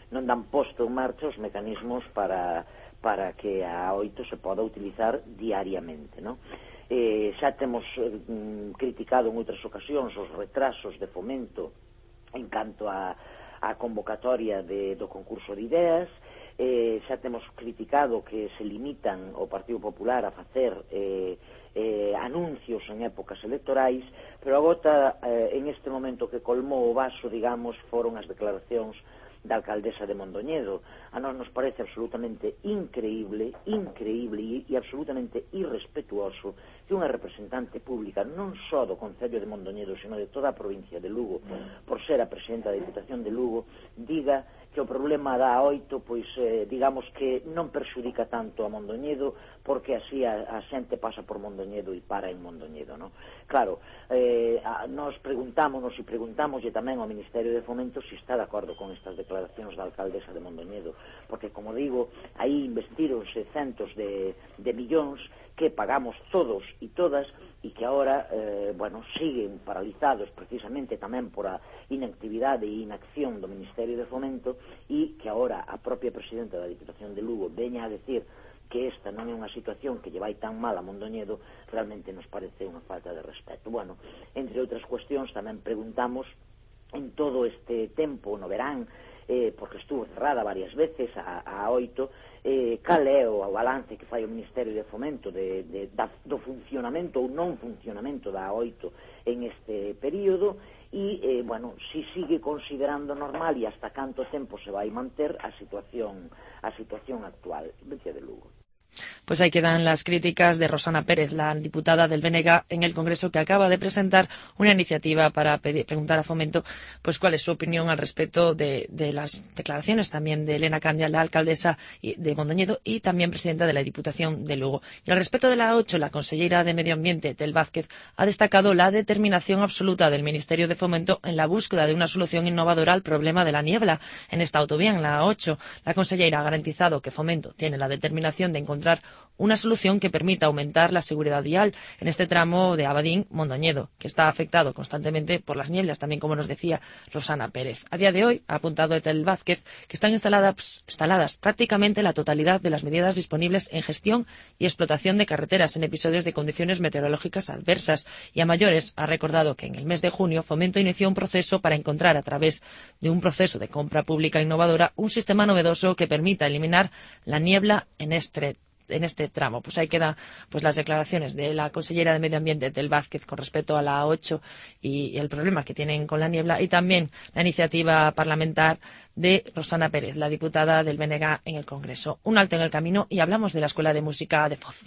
non dan posto en marcha os mecanismos para, para que a oito se poda utilizar diariamente, non? Eh, xa temos eh, criticado en outras ocasións os retrasos de Fomento en canto a, a convocatoria de, do concurso de ideas. Eh, xa temos criticado que se limitan o Partido Popular a facer eh, eh, anuncios en épocas electorais, pero a gota eh, en este momento que colmou o vaso, digamos, foron as declaracións da alcaldesa de Mondoñedo. A nós nos parece absolutamente increíble, increíble e absolutamente irrespetuoso que unha representante pública non só do Concello de Mondoñedo, sino de toda a provincia de Lugo, por ser a presidenta da Diputación de Lugo, diga que o problema da A oito, pois, eh, digamos que non perxudica tanto a Mondoñedo, porque así a, a xente pasa por Mondoñedo e para en Mondoñedo, non? Claro, eh, a, nos preguntámonos e preguntámoslle tamén ao Ministerio de Fomento se está de acordo con estas declaracións da alcaldesa de Mondoñedo, porque, como digo, aí investironse centos de, de millóns que pagamos todos e todas e que agora, eh, bueno, siguen paralizados precisamente tamén por a inactividade e inacción do Ministerio de Fomento, e que agora a propia presidenta da Diputación de Lugo veña a decir que esta non é unha situación que lle vai tan mal a Mondoñedo, realmente nos parece unha falta de respeto. Bueno, entre outras cuestións tamén preguntamos en todo este tempo no verán, eh, porque estuvo cerrada varias veces a, a oito, eh, cal é o balance que fai o Ministerio de Fomento de, de, da, do funcionamento ou non funcionamento da oito en este período, e, eh, bueno, si sigue considerando normal e hasta canto tempo se vai manter a situación a situación actual. Vencia de Lugo. Pues ahí quedan las críticas de Rosana Pérez, la diputada del B N G en el Congreso, que acaba de presentar una iniciativa para pedir, preguntar a Fomento pues cuál es su opinión al respecto de, de las declaraciones también de Elena Candia, la alcaldesa de Mondoñedo y también presidenta de la Diputación de Lugo. Y al respecto de la A ocho, la consellera de Medio Ambiente, Tel Vázquez, ha destacado la determinación absoluta del Ministerio de Fomento en la búsqueda de una solución innovadora al problema de la niebla en esta autovía, en la A ocho. La consellera ha garantizado que Fomento tiene la determinación de encontrar una solución que permita aumentar la seguridad vial en este tramo de Abadín-Mondoñedo, que está afectado constantemente por las nieblas, también como nos decía Rosana Pérez. A día de hoy, ha apuntado Etel Vázquez, que están instaladas, instaladas prácticamente la totalidad de las medidas disponibles en gestión y explotación de carreteras en episodios de condiciones meteorológicas adversas. Y a mayores, ha recordado que en el mes de junio Fomento inició un proceso para encontrar, a través de un proceso de compra pública innovadora, un sistema novedoso que permita eliminar la niebla en este en este tramo. Pues ahí quedan pues las declaraciones de la consellera de Medio Ambiente, Tel Vázquez, con respecto a la A ocho y, y el problema que tienen con la niebla, y también la iniciativa parlamentar de Rosana Pérez, la diputada del B N G en el Congreso. Un alto en el camino y hablamos de la Escuela de Música de Foz.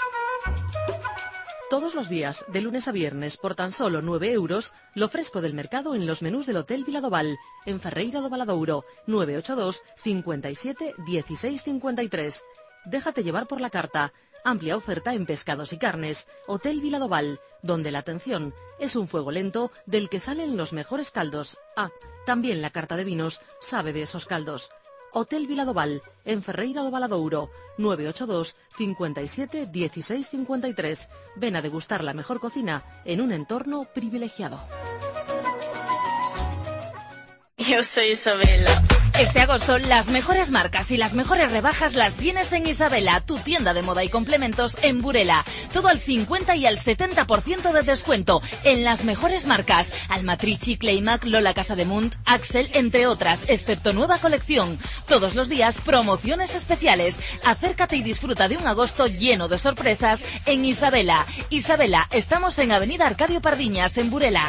Todos los días, de lunes a viernes, por tan solo nueve euros, lo fresco del mercado en los menús del Hotel Viladoval, en Ferreira do Valadouro, nueve ocho dos, cincuenta y siete, dieciséis cincuenta y tres. Déjate llevar por la carta. Amplia oferta en pescados y carnes. Hotel Viladoval, donde la atención es un fuego lento del que salen los mejores caldos. Ah, también la carta de vinos sabe de esos caldos. Hotel Viladoval, en Ferreira do Valadouro, nueve ocho dos, cincuenta y siete, dieciséis cincuenta y tres. Ven a degustar la mejor cocina en un entorno privilegiado. Yo soy Isabela. Este agosto, las mejores marcas y las mejores rebajas las tienes en Isabela, tu tienda de moda y complementos en Burela. Todo al cincuenta y al setenta por ciento de descuento en las mejores marcas. Almatrici, Claymac, Lola Casademunt, Axel, entre otras, excepto nueva colección. Todos los días, promociones especiales. Acércate y disfruta de un agosto lleno de sorpresas en Isabela. Isabela, estamos en Avenida Arcadio Pardiñas, en Burela.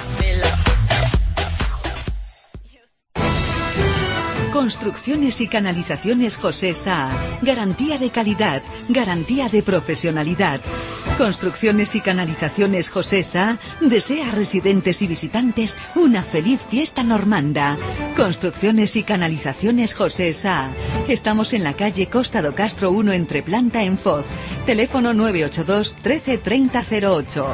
Construcciones y canalizaciones José Saa. Garantía de calidad, garantía de profesionalidad. Construcciones y canalizaciones José Saa desea a residentes y visitantes una feliz fiesta normanda. Construcciones y canalizaciones José Saa. Estamos en la calle Costa do Castro uno entre planta en Foz. Teléfono nueve ocho dos, trece, treinta, cero ocho.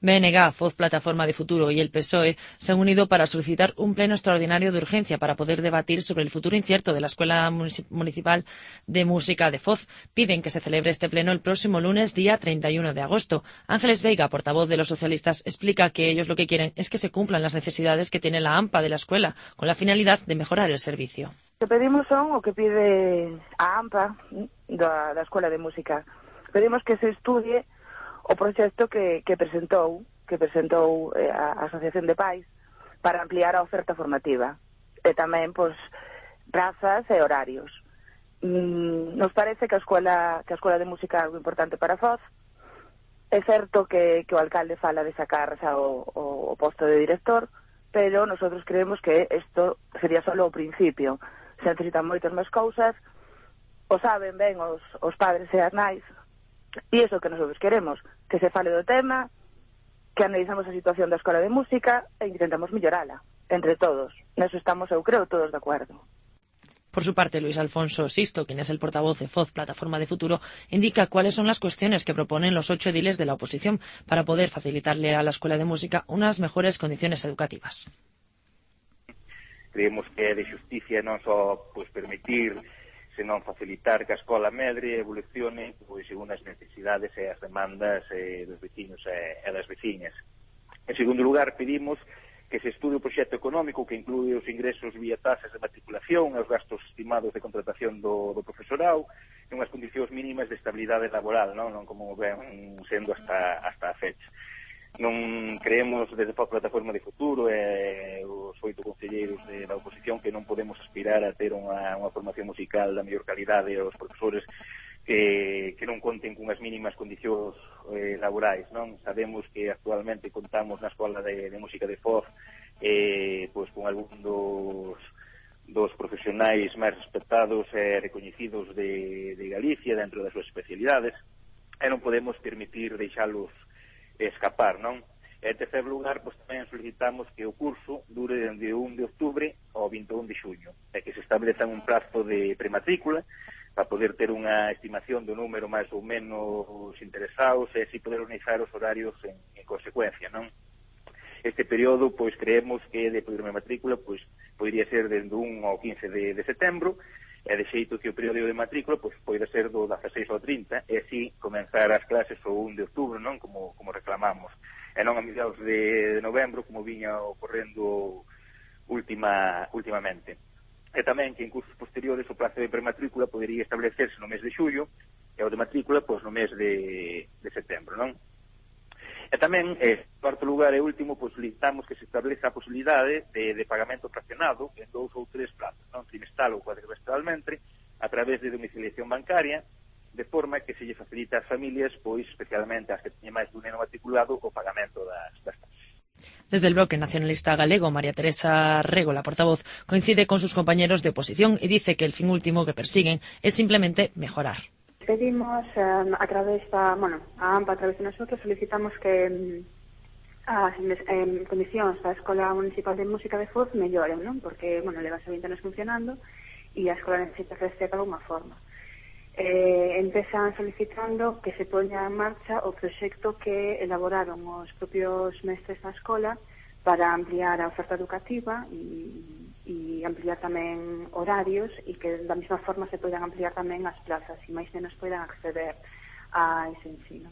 B N G, Foz Plataforma de Futuro y el P S O E se han unido para solicitar un pleno extraordinario de urgencia para poder debatir sobre el futuro incierto de la Escuela Municipal de Música de Foz. Piden que se celebre este pleno el próximo lunes, día treinta y uno de agosto. Ángeles Veiga, portavoz de los socialistas, explica que ellos lo que quieren es que se cumplan las necesidades que tiene la AMPA de la escuela, con la finalidad de mejorar el servicio. O que pedimos son o que pide a AMPA da, da Escuela de Música. Pedimos que se estudie o proxecto que, que presentou que presentou eh, a Asociación de Pais para ampliar a oferta formativa e tamén, pois, prazas e horarios. Mm, nos parece que a Escuela que a Escuela de Música é algo importante para Foz. É certo que, que o alcalde fala de sacar xa o, o, o posto de director, pero nosotros creemos que isto sería só o principio. Se necesitan moitas máis cousas, o saben ben os, os padres e as nais, e iso que nosotros queremos, que se fale do tema, que analizamos a situación da Escola de Música e intentamos mellorala, entre todos. Neso estamos, eu creo, todos de acordo. Por su parte, Luis Alfonso Sisto, quien es el portavoz de Foz Plataforma de Futuro, indica cuáles son las cuestiones que proponen los ocho ediles de la oposición para poder facilitarle a la Escuela de Música unas mejores condiciones educativas. Creemos que é de xusticia non só pois, permitir, senón facilitar que a escola medre e evolucione pois, según as necesidades e as demandas eh, dos veciños e, e das veciñas. En segundo lugar, pedimos que se estude o proxecto económico que inclúe os ingresos vía tasas de matriculación e os gastos estimados de contratación do, do profesorado e unhas condicións mínimas de estabilidade laboral, non, non como ven sendo hasta, hasta a fecha. Non creemos desde a Plataforma de Futuro e os oito concelleiros de, da oposición que non podemos aspirar a ter unha, unha formación musical da mellor calidade e os profesores que, que non conten cunhas mínimas condicións eh, laborais, non? Sabemos que actualmente contamos na Escola de, de Música de Foz eh, pois con algún dos dos profesionais máis respetados e recoñecidos de, de Galicia dentro das súas especialidades e non podemos permitir deixalos escapar, non? En terceiro lugar, pois tamén solicitamos que o curso dure dende o un de outubro ao vinte e un de xuño, e que se establezan un prazo de prematrícula para poder ter unha estimación do número máis ou menos interesados e así poder organizar os horarios en, en consecuencia, non? Este período, pois, creemos que de prematrícula, pois, podría ser dende o un ao quince de, de setembro, e de xeito que o período de matrícula pois, pode ser do dezaseis ao trinta e así comenzar as clases o un de outubro, non? Como, como reclamamos, e non a mediados de, de novembro como viña ocorrendo última, últimamente. E tamén que en cursos posteriores o prazo de prematrícula podería establecerse no mes de xullo e o de matrícula pois, no mes de, de setembro, non? E tamén, en cuarto lugar e último, pois solicitamos que se estableza a posibilidade de, de pagamento fraccionado en dous ou tres plazos, non? Trimestral ou cuadrimestralmente, a través de domiciliación bancaria, de forma que se lle facilita ás familias, pois especialmente ás que teñen máis dun neno matriculado, o pagamento das, das tasas. Desde el bloque nacionalista galego, María Teresa Rego, la portavoz, coincide con sus compañeros de oposición y dice que el fin último que persiguen es simplemente mejorar. Pedimos eh, a través da, bueno, a AMPA a través de nosotros solicitamos que as eh, condicións da Escola Municipal de Música de Foz melloren, non? Porque, bueno, leva vinte anos funcionando e a escola necesita crecer de alguma forma. Eh, empezan solicitando que se poña en marcha o proxecto que elaboraron os propios mestres da escola para ampliar a oferta educativa e, e ampliar tamén horarios e que da mesma forma se poidan ampliar tamén as plazas e máis menos poidan acceder a ese ensino.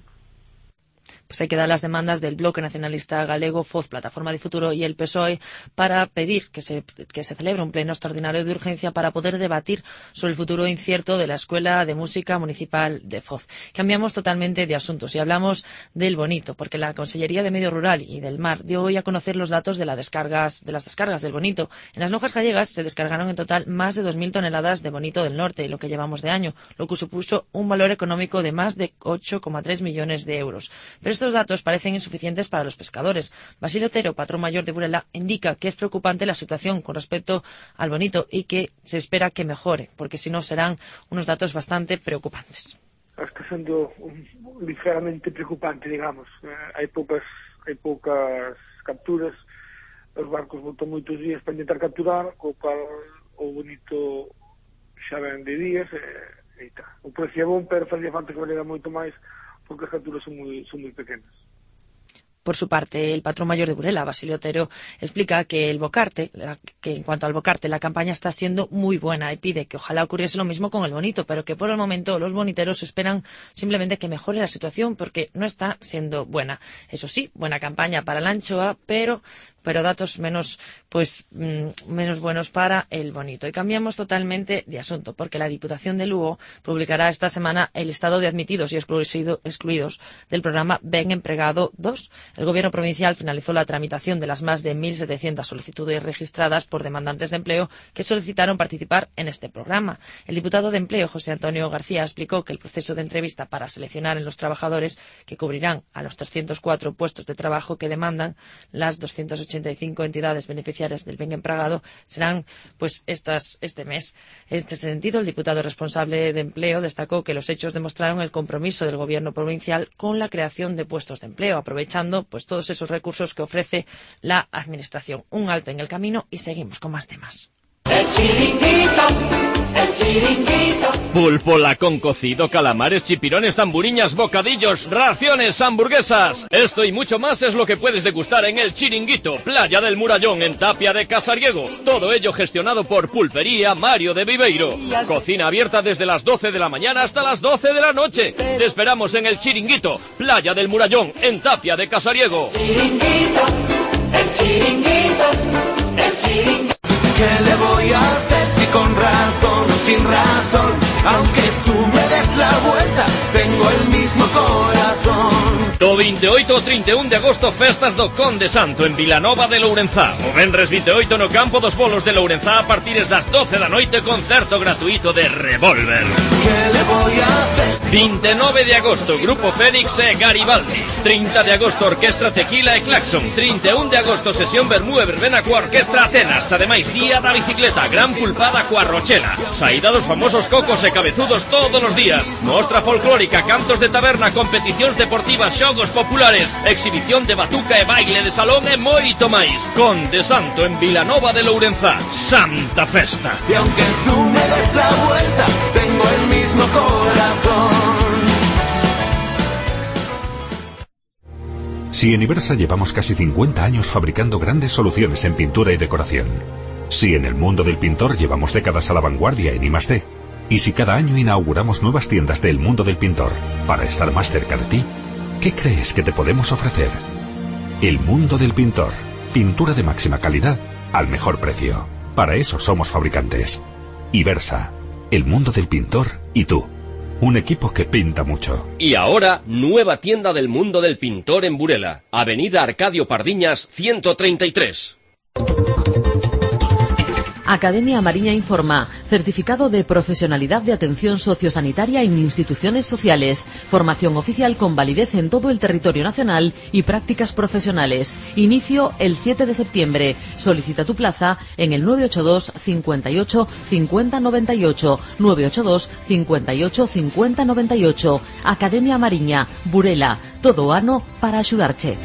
Pues hay que dar las demandas del Bloque Nacionalista Galego, Foz, Plataforma de Futuro y el P S O E para pedir que se, que se celebre un pleno extraordinario de urgencia para poder debatir sobre el futuro incierto de la Escuela de Música Municipal de Foz. Cambiamos totalmente de asuntos y hablamos del Bonito, porque la Consellería de Medio Rural y del Mar dio hoy a conocer los datos de, la descargas, de las descargas del Bonito. En las lonjas gallegas se descargaron en total más de dos mil toneladas de Bonito del Norte, lo que llevamos de año, lo que supuso un valor económico de más de ocho coma tres millones de euros. Pero estos datos parecen insuficientes para los pescadores. Basilio Otero, patrón mayor de Burela, indica que es preocupante la situación con respecto al Bonito y que se espera que mejore, porque si no serán unos datos bastante preocupantes. Está sendo ligeramente preocupante, digamos. Eh, hai poucas hai poucas capturas, os barcos botan moitos días para intentar capturar, co cual o Bonito xa ven de días e, e tal. O precio é bom, pero facía falta que valera moito máis porque as capturas son moi, son moi pequenas. Por su parte, el patrón mayor de Burela, Basilio Otero, explica que el Bocarte, que en cuanto al Bocarte, la campaña está siendo muy buena y pide que ojalá ocurriese lo mismo con el bonito, pero que por el momento los boniteros esperan simplemente que mejore la situación porque no está siendo buena. Eso sí, buena campaña para la anchoa, pero pero datos menos pues mmm, menos buenos para el bonito. Y cambiamos totalmente de asunto, porque la Diputación de Lugo publicará esta semana el listado de admitidos y excluido, excluidos del programa Ben Empregado dos. El Gobierno provincial finalizó la tramitación de las más de mil setecientas solicitudes registradas por demandantes de empleo que solicitaron participar en este programa. El diputado de Empleo, José Antonio García, explicó que el proceso de entrevista para seleccionar en los trabajadores que cubrirán a los trescientos cuatro puestos de trabajo que demandan las doscientas ochenta y cinco entidades beneficiarias del Ben Empregado serán pues estas este mes. En este sentido, el diputado responsable de Empleo destacó que los hechos demostraron el compromiso del Gobierno provincial con la creación de puestos de empleo, aprovechando pues todos esos recursos que ofrece la Administración. Un alto en el camino y seguimos con más temas. El chiringuito, el chiringuito. Pulpo, lacón cocido, calamares, chipirón,es tamburiñas, bocadillos, raciones, hamburguesas. Esto y mucho más es lo que puedes degustar en El Chiringuito, Playa del Murallón, en Tapia de Casariego. Todo ello gestionado por Pulpería Mario de Viveiro. Cocina abierta desde las doce de la mañana hasta las doce de la noche. Te esperamos en El Chiringuito, Playa del Murallón, en Tapia de Casariego. Chiringuito, el chiringuito, el chiringuito. ¿Qué le voy a hacer si con razón o sin razón? Aunque tú me des la vuelta, tengo el mismo corazón. Do veintiocho e trinta e un de agosto, festas do Conde Santo en Vilanova de Lourenzá. O venres veintiocho no campo dos Bolos de Lourenzá a partir das doce da noite, concerto gratuito de Revolver. ¿Qué le voy a hacer? veintinueve de agosto, Grupo Fénix e Garibaldi. trinta de agosto, Orquestra Tequila e Claxon. trinta e un de agosto, sesión Bermú e verbena coa Orquestra Atenas. Ademais, Día da Bicicleta, gran pulpada coa Rochela. Saída dos famosos cocos e cabezudos todos os días. Mostra folclórica, cantos de taberna, competicións deportivas, xogos populares, exhibición de batuca e baile de salón e moito máis. Conde Santo en Vilanova de Lourenzá. Santa festa. Y aunque tú me des la vuelta, tengo el mismo corazón. Si en Ibersa llevamos casi cincuenta años fabricando grandes soluciones en pintura y decoración. Si en el mundo del pintor llevamos décadas a la vanguardia en I más D. Y si cada año inauguramos nuevas tiendas del mundo del pintor para estar más cerca de ti, ¿qué crees que te podemos ofrecer? El mundo del pintor. Pintura de máxima calidad al mejor precio. Para eso somos fabricantes. Ibersa. El mundo del pintor y tú. Un equipo que pinta mucho. Y ahora, nueva tienda del mundo del pintor en Burela. Avenida Arcadio Pardiñas, ciento treinta y tres. Academia Mariña informa. Certificado de profesionalidad de atención sociosanitaria en instituciones sociales. Formación oficial con validez en todo el territorio nacional y prácticas profesionales. Inicio el siete de septiembre. Solicita tu plaza en el nueve ocho dos, cincuenta y ocho, cincuenta noventa y ocho. nueve ocho dos, cincuenta y ocho, cincuenta noventa y ocho. Academia Mariña, Burela. Todo ano para axudarche.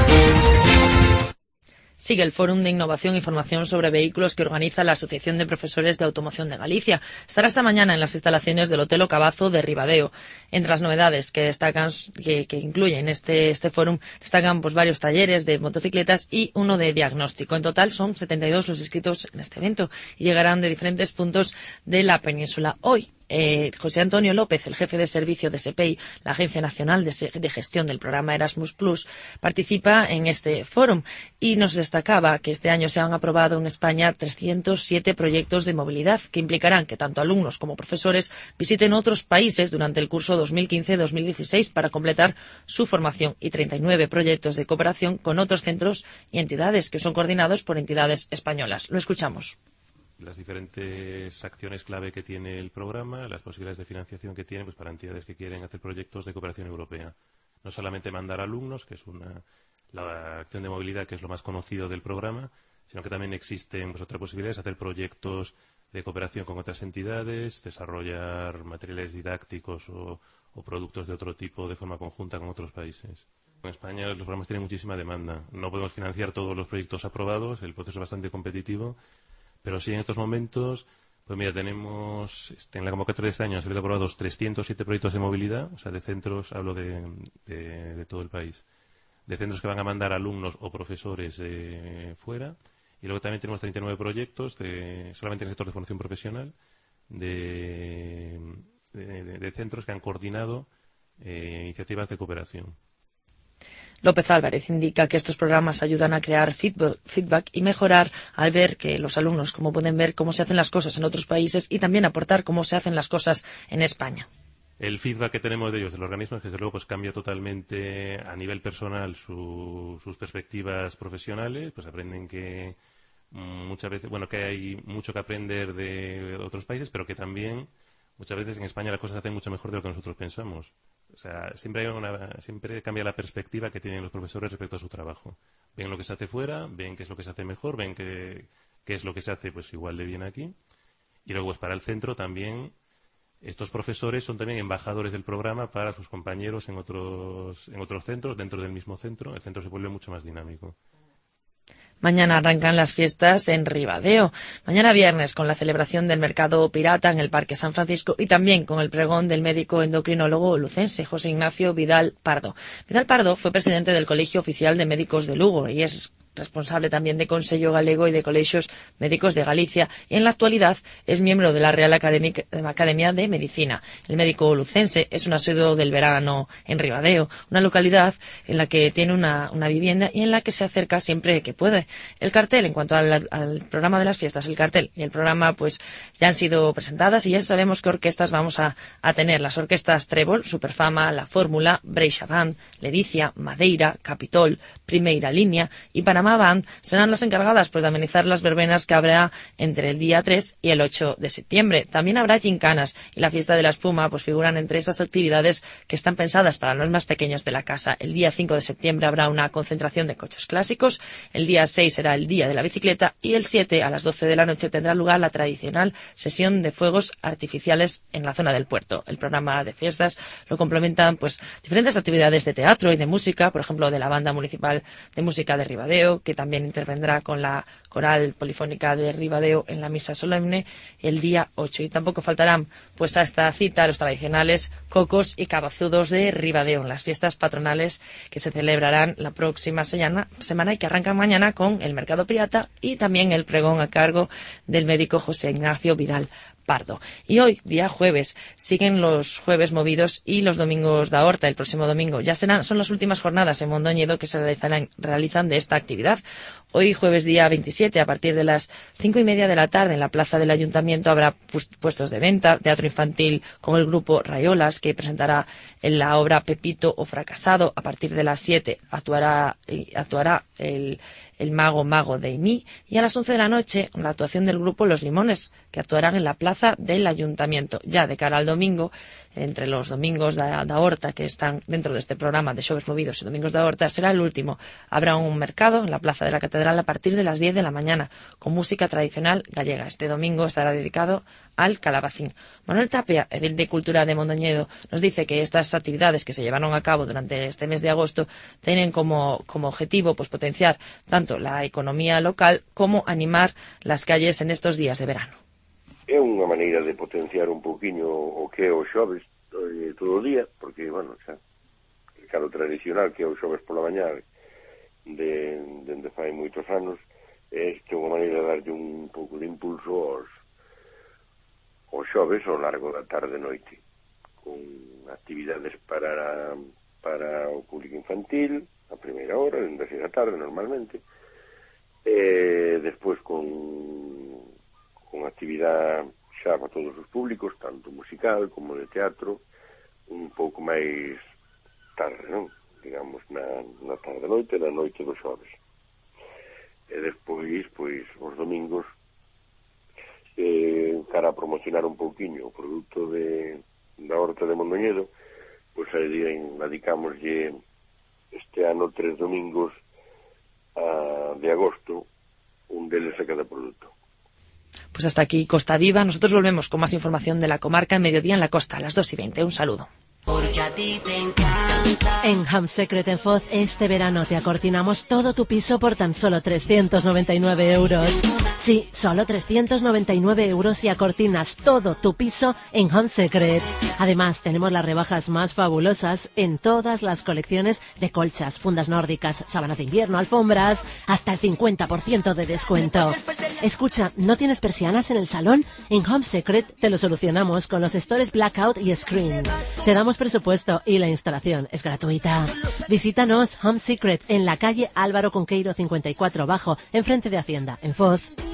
Sigue el Fórum de Innovación y Formación sobre Vehículos que organiza la Asociación de Profesores de Automoción de Galicia. Estará esta mañana en las instalaciones del Hotel O Cabazo de Ribadeo. Entre las novedades que destacan, que, que incluyen este, este fórum, destacan pues varios talleres de motocicletas y uno de diagnóstico. En total son setenta y dos los inscritos en este evento y llegarán de diferentes puntos de la península. Hoy, Eh, José Antonio López, el jefe de servicio de SEPEI, la Agencia Nacional de, de Gestión del Programa Erasmus Plus, participa en este fórum y nos destacaba que este año se han aprobado en España trescientos siete proyectos de movilidad que implicarán que tanto alumnos como profesores visiten otros países durante el curso dos mil quince dos mil dieciséis para completar su formación y treinta y nueve proyectos de cooperación con otros centros y entidades que son coordinados por entidades españolas. Lo escuchamos. Las diferentes acciones clave que tiene el programa, las posibilidades de financiación que tiene pues, para entidades que quieren hacer proyectos de cooperación europea. No solamente mandar alumnos, que es una, la acción de movilidad que es lo más conocido del programa, sino que también existen pues, otras posibilidades, hacer proyectos de cooperación con otras entidades, desarrollar materiales didácticos o, o productos de otro tipo de forma conjunta con otros países. En España los programas tienen muchísima demanda. No podemos financiar todos los proyectos aprobados, el proceso es bastante competitivo. Pero sí, en estos momentos, pues mira, tenemos, en la convocatoria de este año han sido aprobados trescientos siete proyectos de movilidad, o sea, de centros, hablo de, de, de todo el país, de centros que van a mandar alumnos o profesores eh, fuera. Y luego también tenemos treinta y nueve proyectos, de, solamente en el sector de formación profesional, de, de, de centros que han coordinado eh, iniciativas de cooperación. López Álvarez indica que estos programas ayudan a crear feedback y mejorar al ver que los alumnos, como pueden ver, cómo se hacen las cosas en otros países y también aportar cómo se hacen las cosas en España. El feedback que tenemos de ellos, del organismo, es que desde luego pues cambia totalmente a nivel personal su, sus perspectivas profesionales, pues aprenden que mmm, muchas veces, bueno, que hay mucho que aprender de otros países, pero que también muchas veces en España las cosas se hacen mucho mejor de lo que nosotros pensamos. O sea, siempre hay una, siempre cambia la perspectiva que tienen los profesores respecto a su trabajo. Ven lo que se hace fuera, ven qué es lo que se hace mejor, ven qué, qué es lo que se hace pues igual de bien aquí. Y luego pues para el centro también, estos profesores son también embajadores del programa para sus compañeros en otros, en otros centros, dentro del mismo centro. El centro se vuelve mucho más dinámico. Mañana arrancan las fiestas en Ribadeo. Mañana viernes con la celebración del mercado pirata en el Parque San Francisco y también con el pregón del médico endocrinólogo lucense José Ignacio Vidal Pardo. Vidal Pardo fue presidente del Colegio Oficial de Médicos de Lugo y es responsable también de Consello Galego y de Colegios Médicos de Galicia, y en la actualidad es miembro de la Real Academia de Medicina. El médico lucense es un asiduo del verano en Ribadeo, una localidad en la que tiene una, una vivienda y en la que se acerca siempre que puede. El cartel, en cuanto al, al programa de las fiestas, el cartel y el programa pues ya han sido presentadas y ya sabemos qué orquestas vamos a, a tener. Las orquestas Trébol, Superfama, La Fórmula, Breixa Band, Ledicia, Madeira, Capitol, Primeira Línea y Panamá Band serán las encargadas pues de amenizar las verbenas que habrá entre el día tres y el ocho de septiembre. También habrá gincanas y la fiesta de la espuma pues figuran entre esas actividades que están pensadas para los más pequeños de la casa. El día cinco de septiembre habrá una concentración de coches clásicos, el día seis será el día de la bicicleta y el siete a las doce de la noche tendrá lugar la tradicional sesión de fuegos artificiales en la zona del puerto. El programa de fiestas lo complementan pues diferentes actividades de teatro y de música, por ejemplo de la Banda Municipal de Música de Ribadeo, que también intervendrá con la Coral Polifónica de Ribadeo en la misa solemne el día ocho. Y tampoco faltarán pues a esta cita los tradicionales cocos y cabazudos de Ribadeo en las fiestas patronales que se celebrarán la próxima semana, semana y que arrancan mañana con el mercado pirata y también el pregón a cargo del médico José Ignacio Vidal Pardo. Y hoy, día jueves, siguen los jueves movidos y los domingos de Horta. El próximo domingo ya serán, son las últimas jornadas en Mondoñedo que se realizarán, realizan de esta actividad. Hoy, jueves día veintisiete, a partir de las cinco y media de la tarde, en la plaza del Ayuntamiento habrá puestos de venta, teatro infantil con el grupo Rayolas, que presentará en la obra Pepito o Fracasado. A partir de las siete actuará, actuará el El Mago Mago de Imi, y a las once de la noche la actuación del grupo Los Limones, que actuarán en la plaza del Ayuntamiento. Ya de cara al domingo, entre los domingos da, da Horta, que están dentro de este programa de Xoves Movidos y Domingos da Horta, será el último. Habrá un mercado en la plaza de la Catedral a partir de las diez de la mañana, con música tradicional gallega. Este domingo estará dedicado al calabacín. Manuel Tapia, edil de Cultura de Mondoñedo, nos dice que estas actividades que se llevaron a cabo durante este mes de agosto tienen como, como objetivo pues potenciar tanto la economía local como animar las calles en estos días de verano. É unha maneira de potenciar un pouquiño o que é o xoves eh, todo o día, porque, bueno, xa, claro, tradicional que é o xoves pola mañá de, de fai moitos anos, é que é unha maneira de darlle un pouco de impulso aos, aos xoves ao largo da tarde e noite, con actividades para, para o público infantil, a primeira hora, dende as seis da tarde normalmente, e despois con con actividade xa para todos os públicos, tanto musical como de teatro, un pouco máis tarde, non? Digamos, na, na tarde-noite, na noite dos xoves. E despois, pois, os domingos, eh, cara a promocionar un pouquiño o produto de, da Horta de Mondoñedo, pois aí dedicámoslle este ano tres domingos a, de agosto, un deles a cada produto. Pues hasta aquí Costa Viva. Nosotros volvemos con más información de la comarca en Mediodía en la Costa, a las dos y veinte. Un saludo. Porque a ti te encanta. En Home Secret en Foz, este verano te acortinamos todo tu piso por tan solo trescientos noventa y nueve euros. Sí, solo trescientos noventa y nueve euros y acortinas todo tu piso en Home Secret. Además, tenemos las rebajas más fabulosas en todas las colecciones de colchas, fundas nórdicas, sábanas de invierno, alfombras, hasta el cincuenta por ciento de descuento. Escucha, ¿no tienes persianas en el salón? En Home Secret te lo solucionamos con los stores Blackout y Screen. Te damos presupuesto y la instalación es gratuita. Visítanos Home Secret en la calle Álvaro Conqueiro cincuenta y cuatro Bajo, enfrente de Hacienda, en Foz.